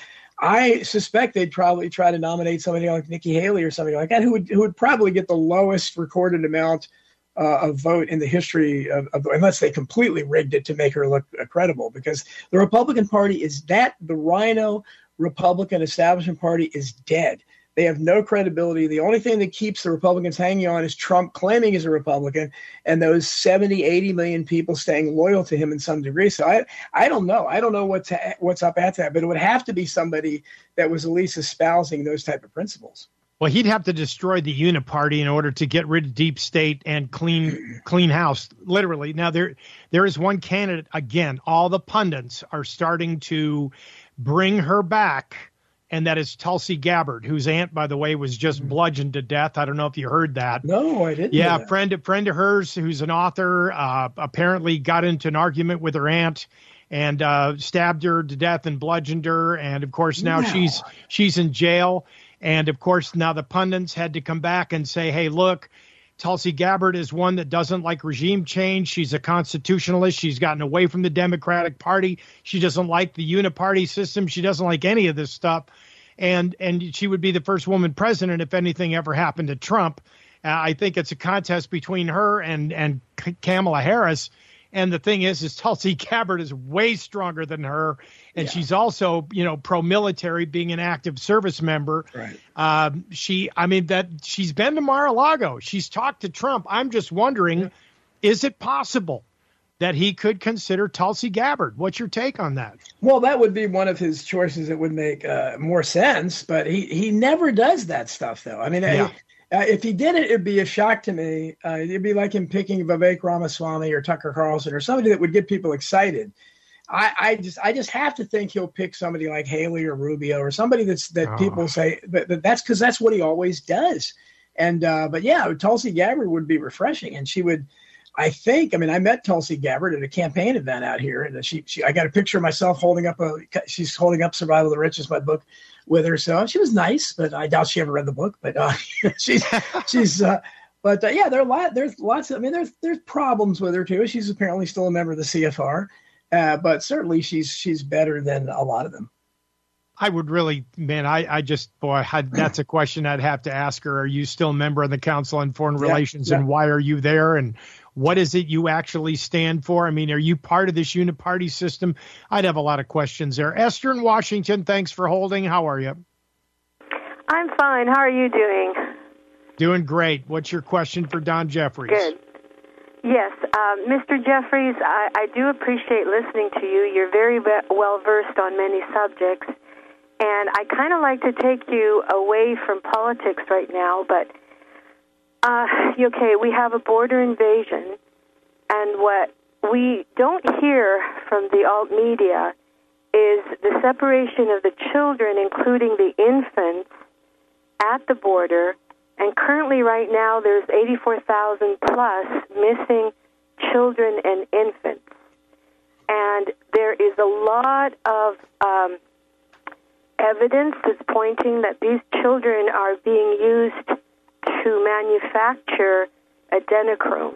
I suspect they'd probably try to nominate somebody like Nikki Haley or somebody like that who would, who would probably get the lowest recorded amount uh, of vote in the history of, of, unless they completely rigged it to make her look uh, credible, because the Republican Party is that the rhino Republican establishment party is dead. They have no credibility. The only thing that keeps the Republicans hanging on is Trump claiming he's a Republican and those seventy, eighty million people staying loyal to him in some degree. So I, I don't know. I don't know what's, what's up at that, but it would have to be somebody that was at least espousing those type of principles. Well, he'd have to destroy the Uniparty in order to get rid of deep state and clean clean house, literally. Now, there there is one candidate, again, all the pundits are starting to bring her back, and that is Tulsi Gabbard, whose aunt, by the way, was just bludgeoned to death. I don't know if you heard that. No, I didn't. Yeah, a friend, a friend of hers who's an author uh, apparently got into an argument with her aunt and uh, stabbed her to death and bludgeoned her. And, of course, now no. she's she's in jail. And, of course, now the pundits had to come back and say, hey, look, Tulsi Gabbard is one that doesn't like regime change. She's a constitutionalist. She's gotten away from the Democratic Party. She doesn't like the uniparty system. She doesn't like any of this stuff. And and she would be the first woman president if anything ever happened to Trump. Uh, I think it's a contest between her and, and Kamala Harris. And the thing is, is Tulsi Gabbard is way stronger than her. And yeah. she's also, you know, pro-military, being an active service member. Right. Um, she, I mean, that she's been to Mar-a-Lago. She's talked to Trump. I'm just wondering, yeah. is it possible that he could consider Tulsi Gabbard? What's your take on that? Well, that would be one of his choices that would make uh, more sense. But he, he never does that stuff, though. I mean, yeah. I, Uh, if he did it, it'd be a shock to me. Uh, it'd be like him picking Vivek Ramaswamy or Tucker Carlson or somebody that would get people excited. I, I just, I just have to think he'll pick somebody like Haley or Rubio or somebody that's that oh. people say. But, but that's because that's what he always does. And uh, but yeah, Tulsi Gabbard would be refreshing, and she would. I think. I mean, I met Tulsi Gabbard at a campaign event out here, and she, she I got a picture of myself holding up a. She's holding up "Survival of the Richest," my book, with her. So she was nice, but I doubt she ever read the book. But uh, she's she's. Uh, but uh, yeah, there are a lot. There's lots. Of, I mean, there's there's problems with her too. She's apparently still a member of the C F R, uh, but certainly she's she's better than a lot of them. I would really, man, I, I just, boy, I, that's a question I'd have to ask her. Are you still a member of the Council on Foreign yeah, Relations, yeah. and why are you there, and What is it you actually stand for? I mean, are you part of this uniparty system? I'd have a lot of questions there. Esther in Washington, thanks for holding. How are you? I'm fine. How are you doing? Doing great. What's your question for Don Jeffries? Good. Yes, um, Mister Jeffries, I, I do appreciate listening to you. You're very well versed on many subjects, and I kind of like to take you away from politics right now, but uh, okay, we have a border invasion, and what we don't hear from the alt media is the separation of the children, including the infants, at the border. And currently, right now, there's eighty-four thousand plus missing children and infants. And there is a lot of um, evidence that's pointing that these children are being used to manufacture adrenochrome,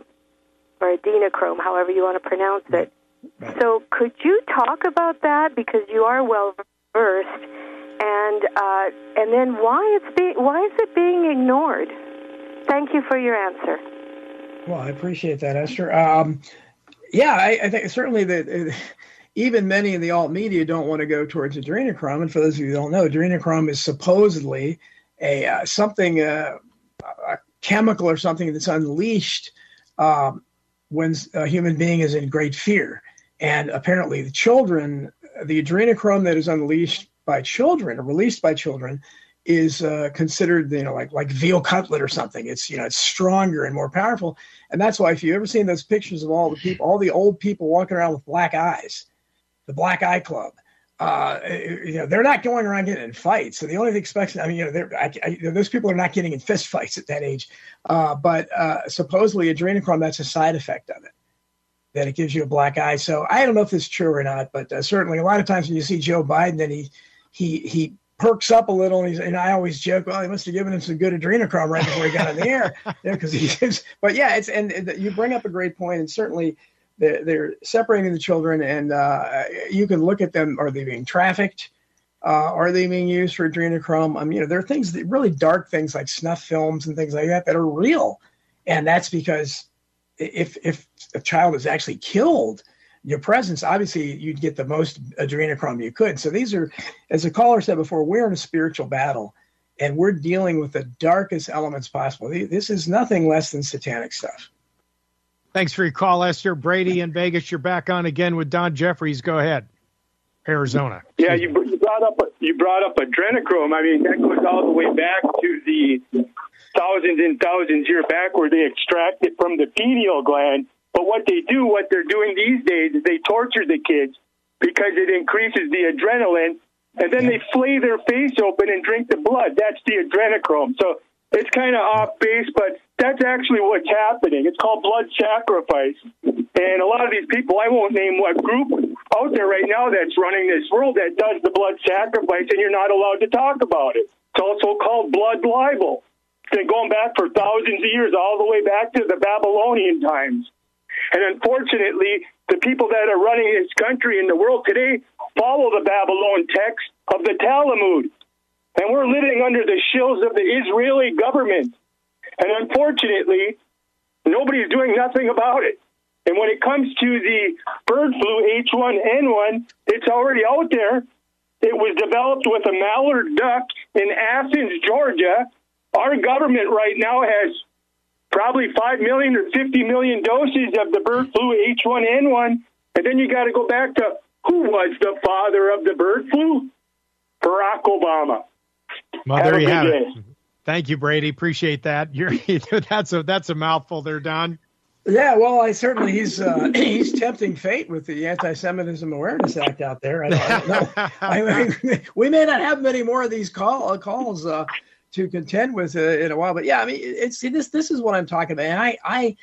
or adrenochrome, however you want to pronounce it. Right. So could you talk about that, because you are well-versed? And uh, and then why it's being why is it being ignored? Thank you for your answer. Well, I appreciate that, Esther. Um, yeah, I, I think certainly that uh, even many in the alt media don't want to go towards adrenochrome. And for those of you who don't know, adrenochrome is supposedly a uh, something uh, a chemical or something that's unleashed um, when a human being is in great fear. And apparently, the children, the adrenochrome that is unleashed by children or released by children is uh, considered, you know, like like veal cutlet or something. It's, you know, it's stronger and more powerful. And that's why if you've ever seen those pictures of all the people, all the old people walking around with black eyes, the Black Eye Club, uh, you know, they're not going around getting in fights. So the only expectation, I mean, you know, they're, I, I, those people are not getting in fist fights at that age. Uh, but uh, supposedly adrenochrome, that's a side effect of it, that it gives you a black eye. So I don't know if it's true or not, but uh, certainly a lot of times when you see Joe Biden, then he he he perks up a little, and, he's, and I always joke, well, he must have given him some good adrenochrome right before he got in the air, because you know, he is. But yeah, it's and, and you bring up a great point, and certainly they're, they're separating the children, and uh, you can look at them. Are they being trafficked? Uh, are they being used for adrenochrome? I mean, you know, there are things, that, really dark things like snuff films and things like that that are real, and that's because if if a child is actually killed, your presence, obviously you'd get the most adrenochrome you could. So these are, as the caller said before, we're in a spiritual battle, and we're dealing with the darkest elements possible. This is nothing less than satanic stuff. Thanks for your call, Esther. Brady in Vegas, you're back on again with Don Jeffries. Go ahead. Arizona. Yeah, you, you brought up you brought up adrenochrome. I mean, that goes all the way back to the thousands and thousands years back, where they extract it from the pineal gland. But what they do, what they're doing these days, is they torture the kids because it increases the adrenaline, and then they flay their face open and drink the blood. That's the adrenochrome. So it's kind of off base, but that's actually what's happening. It's called blood sacrifice. And a lot of these people, I won't name what group out there right now that's running this world that does the blood sacrifice, and you're not allowed to talk about it. It's also called blood libel. It's been going back for thousands of years, all the way back to the Babylonian times. And unfortunately, the people that are running this country and the world today follow the Babylon text of the Talmud. And we're living under the shills of the Israeli government. And unfortunately, nobody's doing nothing about it. And when it comes to the bird flu H one N one, it's already out there. It was developed with a mallard duck in Athens, Georgia. Our government right now has probably five million or fifty million doses of the bird flu H one N one. And then you got to go back to who was the father of the bird flu? Barack Obama. Well, there you have it. Thank you, Brady. Appreciate that. You're that's a that's a mouthful there, Don. Yeah, well, I certainly he's uh, he's tempting fate with the Anti-Semitism Awareness Act out there. I don't, I don't know. I mean, we may not have many more of these call calls uh, to contend with uh, in a while, but yeah, I mean, it's this this is what I'm talking about. And I I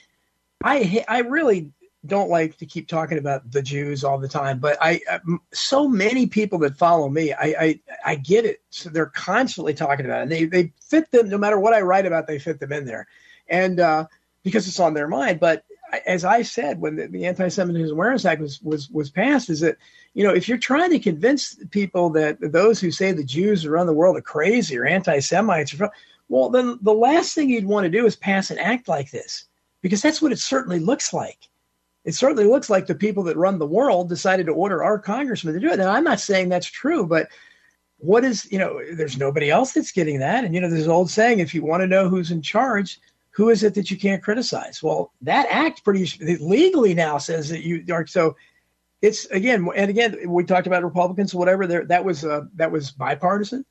I I really don't like to keep talking about the Jews all the time, but I so many people that follow me, I I, I get it. So they're constantly talking about it. And they they fit them no matter what I write about. They fit them in there, and uh, because it's on their mind. But as I said, when the, the Anti-Semitism Awareness Act was was was passed, is that you know if you're trying to convince people that those who say the Jews around the world are crazy or anti-Semites, well, then the last thing you'd want to do is pass an act like this. because that's what it certainly looks like. It certainly looks like the people that run the world decided to order our congressman to do it. Now, I'm not saying that's true, but what is, you know, there's nobody else that's getting that. And, you know, there's an old saying, if you want to know who's in charge, who is it that you can't criticize? Well, that act pretty legally now says that you are. So it's, again, and again, we talked about Republicans or whatever, there, that was, uh, that was bipartisan.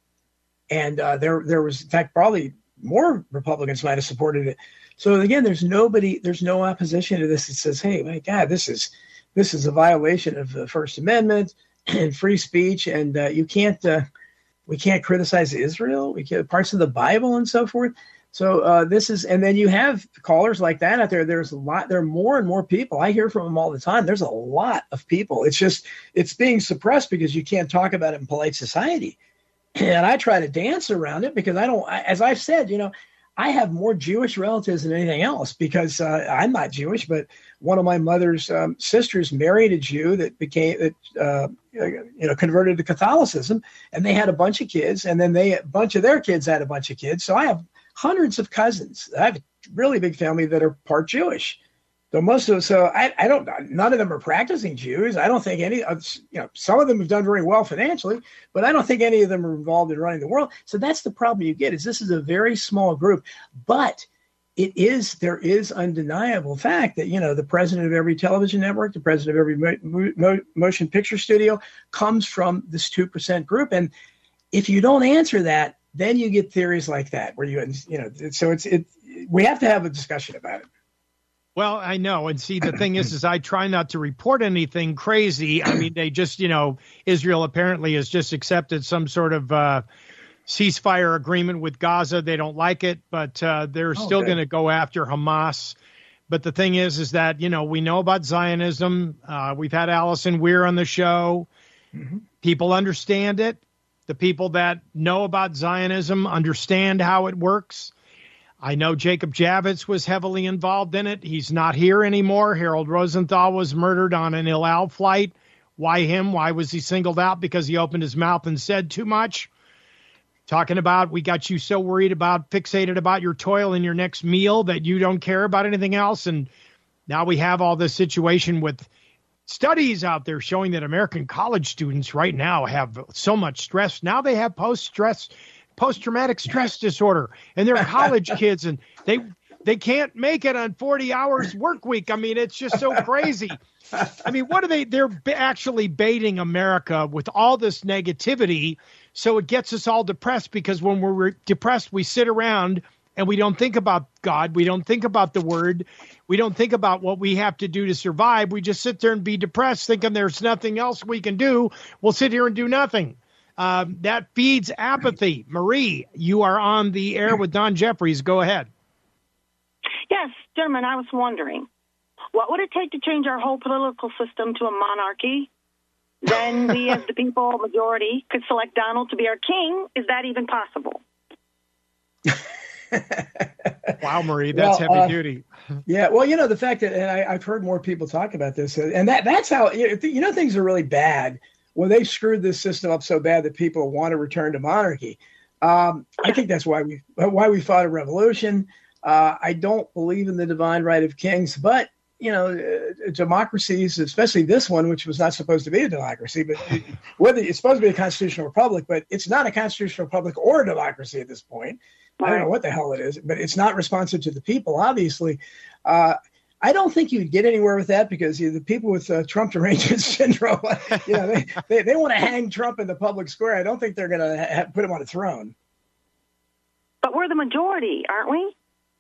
And uh, there, there was, in fact, probably more Republicans might have supported it. So again, there's nobody, there's no opposition to this that says, hey, my God, this is this is a violation of the First Amendment and free speech, and uh, you can't, uh, we can't criticize Israel, we can't, parts of the Bible and so forth. So uh, this is, and then you have callers like that out there. There's a lot, there are more and more people. I hear from them all the time. There's a lot of people. It's just, it's being suppressed because you can't talk about it in polite society. And I try to dance around it because I don't, as I've said, you know, I have more Jewish relatives than anything else because uh, I'm not Jewish, but one of my mother's um, sisters married a Jew that became, that uh, you know, converted to Catholicism, and they had a bunch of kids, and then they, a bunch of their kids had a bunch of kids. So I have hundreds of cousins. I have a really big family that are part Jewish. So most of them, so I, I don't, none of them are practicing Jews. I don't think any of, you know, some of them have done very well financially, but I don't think any of them are involved in running the world. So that's the problem you get, is this is a very small group, but it is, there is undeniable fact that, you know, the president of every television network, the president of every mo- mo- motion picture studio comes from this two percent group. And if you don't answer that, then you get theories like that where you, you know, so it's, it, we have to have a discussion about it. Well, I know. And see, the thing is, is I try not to report anything crazy. I mean, they just, you know, Israel apparently has just accepted some sort of uh, ceasefire agreement with Gaza. They don't like it, but uh, they're oh, still okay. going to go after Hamas. But the thing is, is that, you know, we know about Zionism. Uh, we've had Allison Weir on the show. Mm-hmm. People understand it. The people that know about Zionism understand how it works. I know Jacob Javits was heavily involved in it. He's not here anymore. Harold Rosenthal was murdered on an El Al flight. Why him? Why was he singled out? Because he opened his mouth and said too much. Talking about, we got you so worried about, fixated about your toil and your next meal that you don't care about anything else. And now we have all this situation with studies out there showing that American college students right now have so much stress. Now they have post-stress post-traumatic stress disorder, and they're college kids, and they they can't make it on forty hours work week. I mean, it's just so crazy. I mean, what are they? They're actually baiting America with all this negativity, so it gets us all depressed, because when we're depressed, we sit around and we don't think about God. We don't think about the word. We don't think about what we have to do to survive. We just sit there and be depressed, thinking there's nothing else we can do. We'll sit here and do nothing. Um, that feeds apathy. Marie, you are on the air with Don Jeffries. Go ahead. Yes, gentlemen, I was wondering, what would it take to change our whole political system to a monarchy? Then we, as the people majority, could select Donald to be our king. Is that even possible? Wow, Marie, that's well, heavy uh, duty. Yeah, well, you know, the fact that, and I, I've heard more people talk about this, and that that's how, you know, you know, things are really bad when they've screwed this system up so bad that people want to return to monarchy. Um, I think that's why we why we fought a revolution. Uh, I don't believe in the divine right of kings, but, you know, uh, democracies, especially this one, which was not supposed to be a democracy, but it, whether it's supposed to be a constitutional republic, but it's not a constitutional republic or a democracy at this point. I don't know what the hell it is, but it's not responsive to the people, obviously. Uh, I don't think you'd get anywhere with that, because you know, the people with uh, Trump derangement syndrome, you know, they, they, they want to hang Trump in the public square. I don't think they're going to ha- put him on a throne. But we're the majority, aren't we?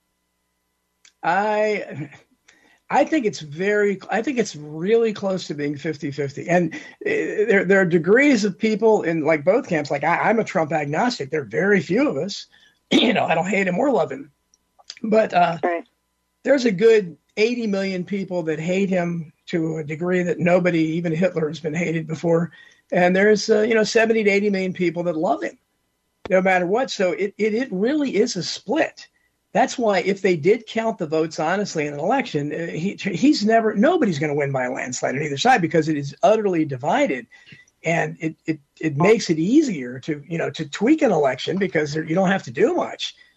I I think it's very, I think it's really close to being fifty-fifty. And uh, there, there are degrees of people in like both camps. Like I, I'm a Trump agnostic. There are very few of us. You know, I don't hate him or love him. But uh, right. There's a good eighty million people that hate him to a degree that nobody, even Hitler, has been hated before. And there's, uh, you know, seventy to eighty million people that love him, no matter what. So it, it, it really is a split. That's why if they did count the votes honestly in an election, uh, he, he's never, nobody's going to win by a landslide on either side, because it is utterly divided. And it, it, it makes it easier to, you know, to tweak an election, because there, you don't have to do much.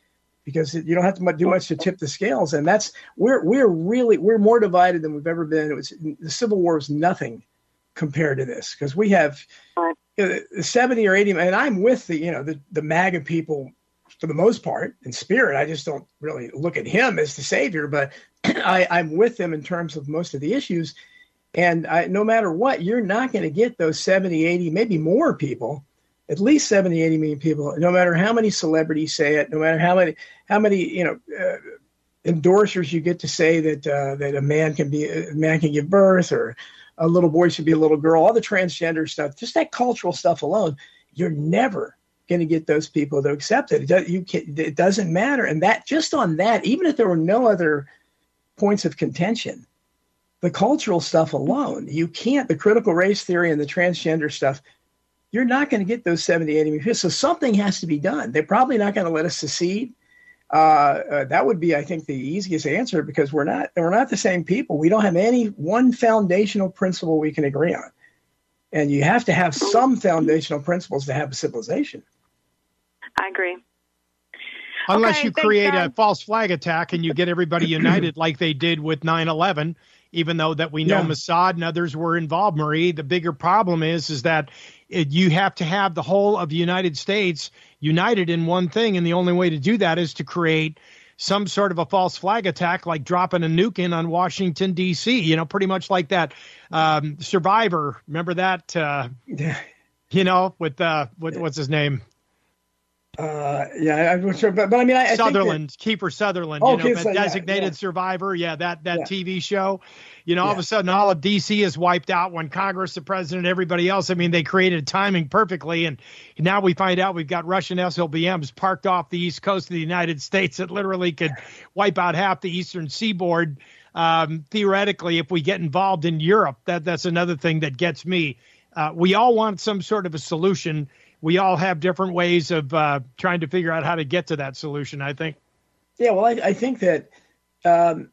because you don't have to do much to tip the scales. And that's we're we're really we're more divided than we've ever been. It was the Civil War was nothing compared to this, because we have you know, seventy or eighty, and I'm with the you know the the MAGA people for the most part in spirit. I just don't really look at him as the savior, but I, I'm with them in terms of most of the issues. And I, no matter what, you're not going to get those seventy, eighty, maybe more people, at least seventy, eighty million people, no matter how many celebrities say it, no matter how many, how many, you know, uh, endorsers you get to say that, uh, that a man can be, a man can give birth, or a little boy should be a little girl, all the transgender stuff, just that cultural stuff alone, you're never going to get those people to accept it. It, does, you can, it doesn't matter. And that, just on that, even if there were no other points of contention, the cultural stuff alone, you can't, the critical race theory and the transgender stuff, you're not going to get those seventy, eighty million. So something has to be done. They're probably not going to let us secede. Uh, uh, that would be, I think, the easiest answer, because we're not, we're not the same people. We don't have any one foundational principle we can agree on. And you have to have some foundational principles to have a civilization. I agree. Unless okay, you create thanks, a false flag attack and you get everybody united like they did with nine eleven, even though that we know Yeah. Mossad and others were involved, Marie. The bigger problem is, is that it, you have to have the whole of the United States united in one thing. And the only way to do that is to create some sort of a false flag attack, like dropping a nuke in on Washington, D C, you know, pretty much like that um, Survivor. Remember that, uh, Yeah. you know, with, uh, with what's his name? Uh, yeah, I'm not sure, but, but I mean, I, I Sutherland, think Kiefer Sutherland, Oh, you know, Kiefer, that yeah, designated yeah. survivor. Yeah, that, that Yeah. T V show, you know, all of Yeah. a sudden all of D C is wiped out when Congress, the president, everybody else. I mean, they created timing perfectly. And now we find out we've got Russian S L B Ms parked off the east coast of the United States that literally could wipe out half the eastern seaboard. Um, theoretically, if we get involved in Europe, that that's another thing that gets me. Uh, we all want some sort of a solution. We all have different ways of uh, trying to figure out how to get to that solution, I think. Yeah, well, I, I think that um,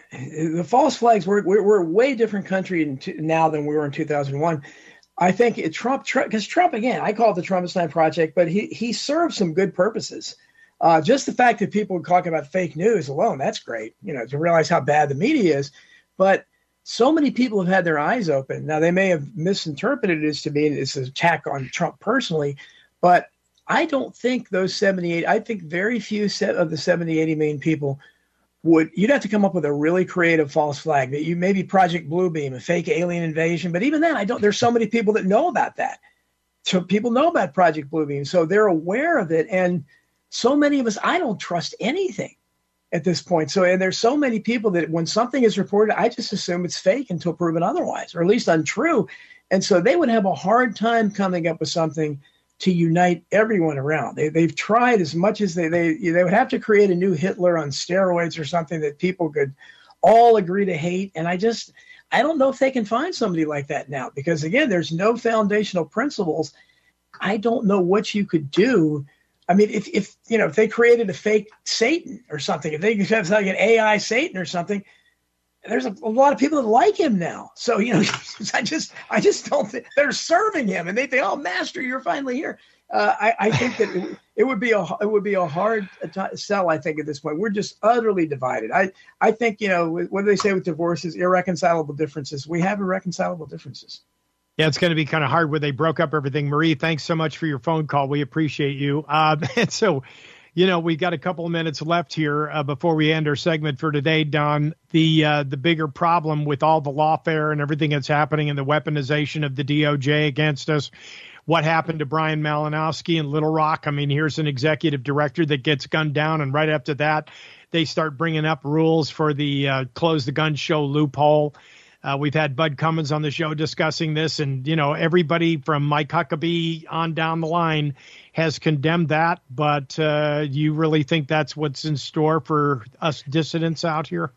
the false flags, we're, we're, we're a way different country in t- now than we were in two thousand one. I think it, Trump, because Trump, again, I call it the Trumpenstein Project, but he, he served some good purposes. Uh, just the fact that people talk about fake news alone, that's great, you know, to realize how bad the media is. But so many people have had their eyes open. Now, they may have misinterpreted it as to be it's an attack on Trump personally, but I don't think those seventy-eight, I think very few set of the seventy, eighty million people would, you'd have to come up with a really creative false flag that you maybe Project Bluebeam, a fake alien invasion. But even then, I don't, there's so many people that know about that. So people know about Project Bluebeam. So they're aware of it. And so many of us, I don't trust anything at this point. So, and there's so many people that when something is reported, I just assume it's fake until proven otherwise, or at least untrue. And so they would have a hard time coming up with something to unite everyone around. They, they've tried as much as they, they, they would have to create a new Hitler on steroids or something that people could all agree to hate. And I just, I don't know if they can find somebody like that now, because again, there's no foundational principles. I don't know what you could do. I mean, if, if, you know, if they created a fake Satan or something, if they could have like an A I Satan or something, there's a, a lot of people that like him now. So, you know, I just, I just don't think they're serving him and they think, oh, master, you're finally here. Uh, I, I think that it, it would be a, it would be a hard sell. I think at this point, we're just utterly divided. I, I think, you know, what do they say with divorces? Irreconcilable differences. We have irreconcilable differences. Yeah, it's going to be kind of hard where they broke up everything. Marie, thanks so much for your phone call. We appreciate you. Uh, and so, you know, we've got a couple of minutes left here uh, before we end our segment for today, Don. The uh, the bigger problem with all the lawfare and everything that's happening and the weaponization of the D O J against us, what happened to Brian Malinowski in Little Rock? I mean, here's an executive director that gets gunned down, and right after that, they start bringing up rules for the uh, close the gun show loophole. Uh, we've had Bud Cummins on the show discussing this, and, you know, everybody from Mike Huckabee on down the line has condemned that. But uh, you really think that's what's in store for us dissidents out here?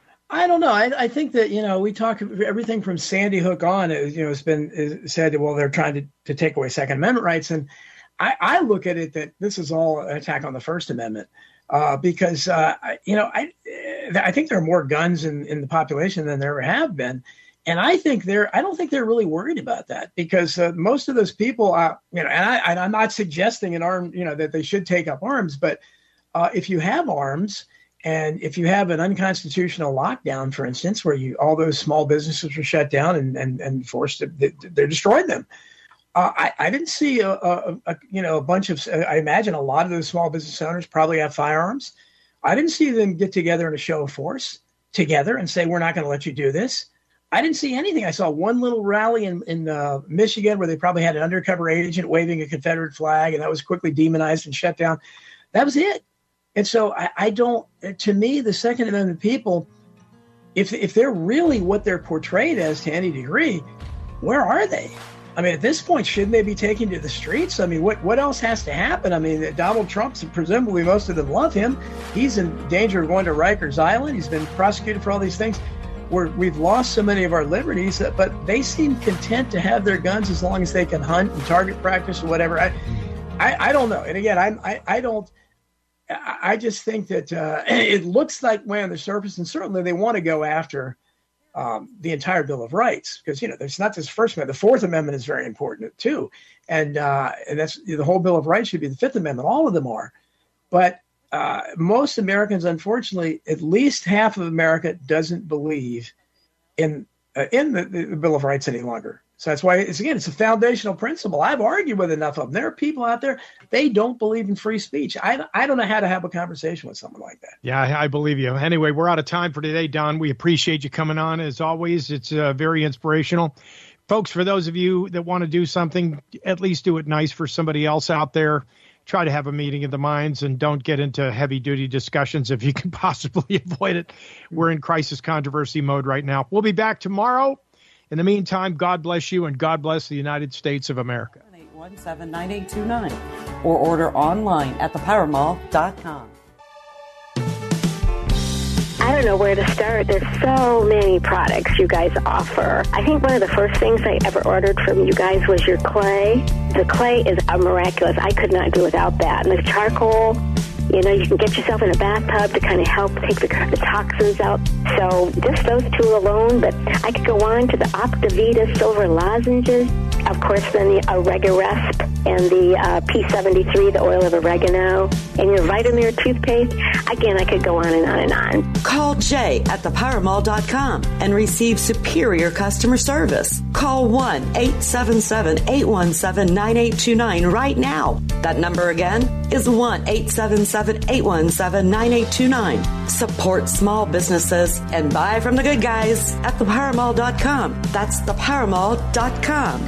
I don't know. I, I think that, you know, we talk everything from Sandy Hook on, you know, it's been said, well, they're trying to, to take away Second Amendment rights. And I, I look at it that this is all an attack on the First Amendment. Uh, because, uh, you know, I I think there are more guns in, in the population than there ever have been. And I think they're I don't think they're really worried about that, because uh, most of those people, uh, you know, and, I, and I'm not suggesting an arm, you know, that they should take up arms. But uh, if you have arms and if you have an unconstitutional lockdown, for instance, where you all those small businesses were shut down and, and, and forced to, they, they destroyed them. Uh, I, I didn't see a, a, a you know a bunch of. I imagine a lot of those small business owners probably have firearms. I didn't see them get together in a show of force together and say, we're not going to let you do this. I didn't see anything. I saw one little rally in, in uh, Michigan where they probably had an undercover agent waving a Confederate flag, and that was quickly demonized and shut down. That was it. And so I, I don't, to me, the Second Amendment people, if if they're really what they're portrayed as to any degree, where are they? I mean, at this point, shouldn't they be taken to the streets? I mean, what, what else has to happen? I mean, Donald Trump, presumably most of them love him. He's in danger of going to Rikers Island. He's been prosecuted for all these things. We're, we've lost so many of our liberties, but they seem content to have their guns as long as they can hunt and target practice or whatever. I, I, I don't know. And again, I, I, I don't. I just think that uh, it looks like way on the surface, and certainly they want to go after Um, the entire Bill of Rights, because, you know, there's not this First Amendment. The Fourth Amendment is very important, too. And uh, and that's the whole Bill of Rights should be the Fifth Amendment. All of them are. But uh, most Americans, unfortunately, at least half of America doesn't believe in uh, in the, the Bill of Rights any longer. So that's why, it's again, it's a foundational principle. I've argued with enough of them. There are people out there, they don't believe in free speech. I, I don't know how to have a conversation with someone like that. Yeah, I believe you. Anyway, we're out of time for today, Don. We appreciate you coming on. As always, it's uh, very inspirational. Folks, for those of you that want to do something, at least do it nice for somebody else out there. Try to have a meeting of the minds and don't get into heavy-duty discussions if you can possibly avoid it. We're in crisis controversy mode right now. We'll be back tomorrow. In the meantime, God bless you and God bless the United States of America. eight one seven, nine eight two nine or order online at the power mall dot com. I don't know where to start. There's so many products you guys offer. I think one of the first things I ever ordered from you guys was your clay. The clay is a miraculous. I could not do without that. And the charcoal, you know, you can get yourself in a bathtub to kind of help take the, the toxins out. So just those two alone, but I could go on to the Optavita silver lozenges. Of course, then the Oregaresp and the uh, P seventy-three, the oil of oregano, and your Vitamir toothpaste. Again, I could go on and on and on. Call Jay at the power mall dot com and receive superior customer service. Call one eight seven seven, eight one seven, nine eight two nine right now. That number again is one eight seven seven, eight one seven, nine eight two nine. Support small businesses and buy from the good guys at the power mall dot com. That's the power mall dot com.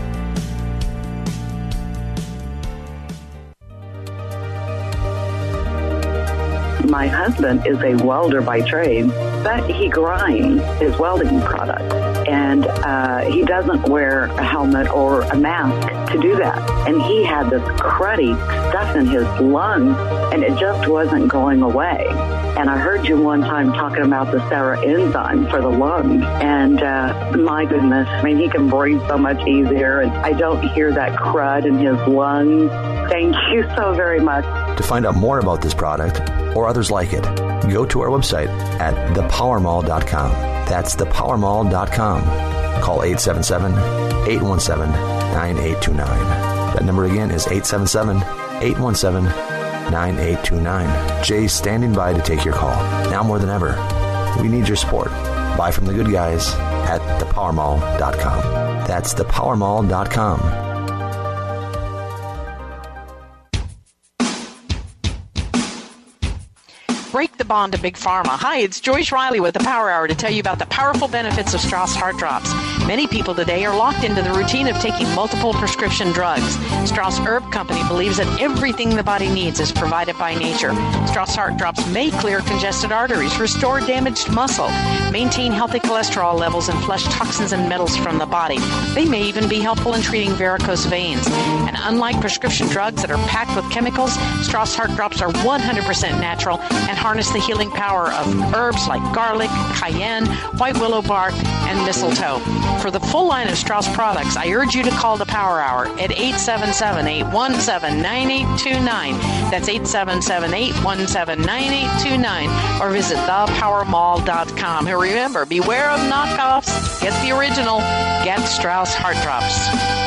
My husband is a welder by trade, but he grinds his welding product. And uh, he doesn't wear a helmet or a mask to do that. And he had this cruddy stuff in his lungs, and it just wasn't going away. And I heard you one time talking about the Sarah enzyme for the lungs. And uh, my goodness, I mean, he can breathe so much easier, and I don't hear that crud in his lungs. Thank you so very much. To find out more about this product or others like it, go to our website at the power mall dot com. That's the power mall dot com. Call eight seven seven, eight one seven, nine eight two nine. That number again is eight seven seven, eight one seven, nine eight two nine. Jay's standing by to take your call. Now more than ever, we need your support. Buy from the good guys at the power mall dot com. That's the power mall dot com. Break the bond to Big Pharma. Hi, it's Joyce Riley with the Power Hour to tell you about the powerful benefits of Strauss Heart Drops. Many people today are locked into the routine of taking multiple prescription drugs. Strauss Herb Company believes that everything the body needs is provided by nature. Strauss Heart Drops may clear congested arteries, restore damaged muscle, maintain healthy cholesterol levels, and flush toxins and metals from the body. They may even be helpful in treating varicose veins. And unlike prescription drugs that are packed with chemicals, Strauss Heart Drops are one hundred percent natural and harness the healing power of herbs like garlic, cayenne, white willow bark, and mistletoe. For the full line of Strauss products, I urge you to call the Power Hour at eight seven seven, eight one seven, nine eight two nine. That's eight seven seven, eight one seven, nine eight two nine. Or visit the power mall dot com. And remember, beware of knockoffs. Get the original. Get Strauss Heart Drops.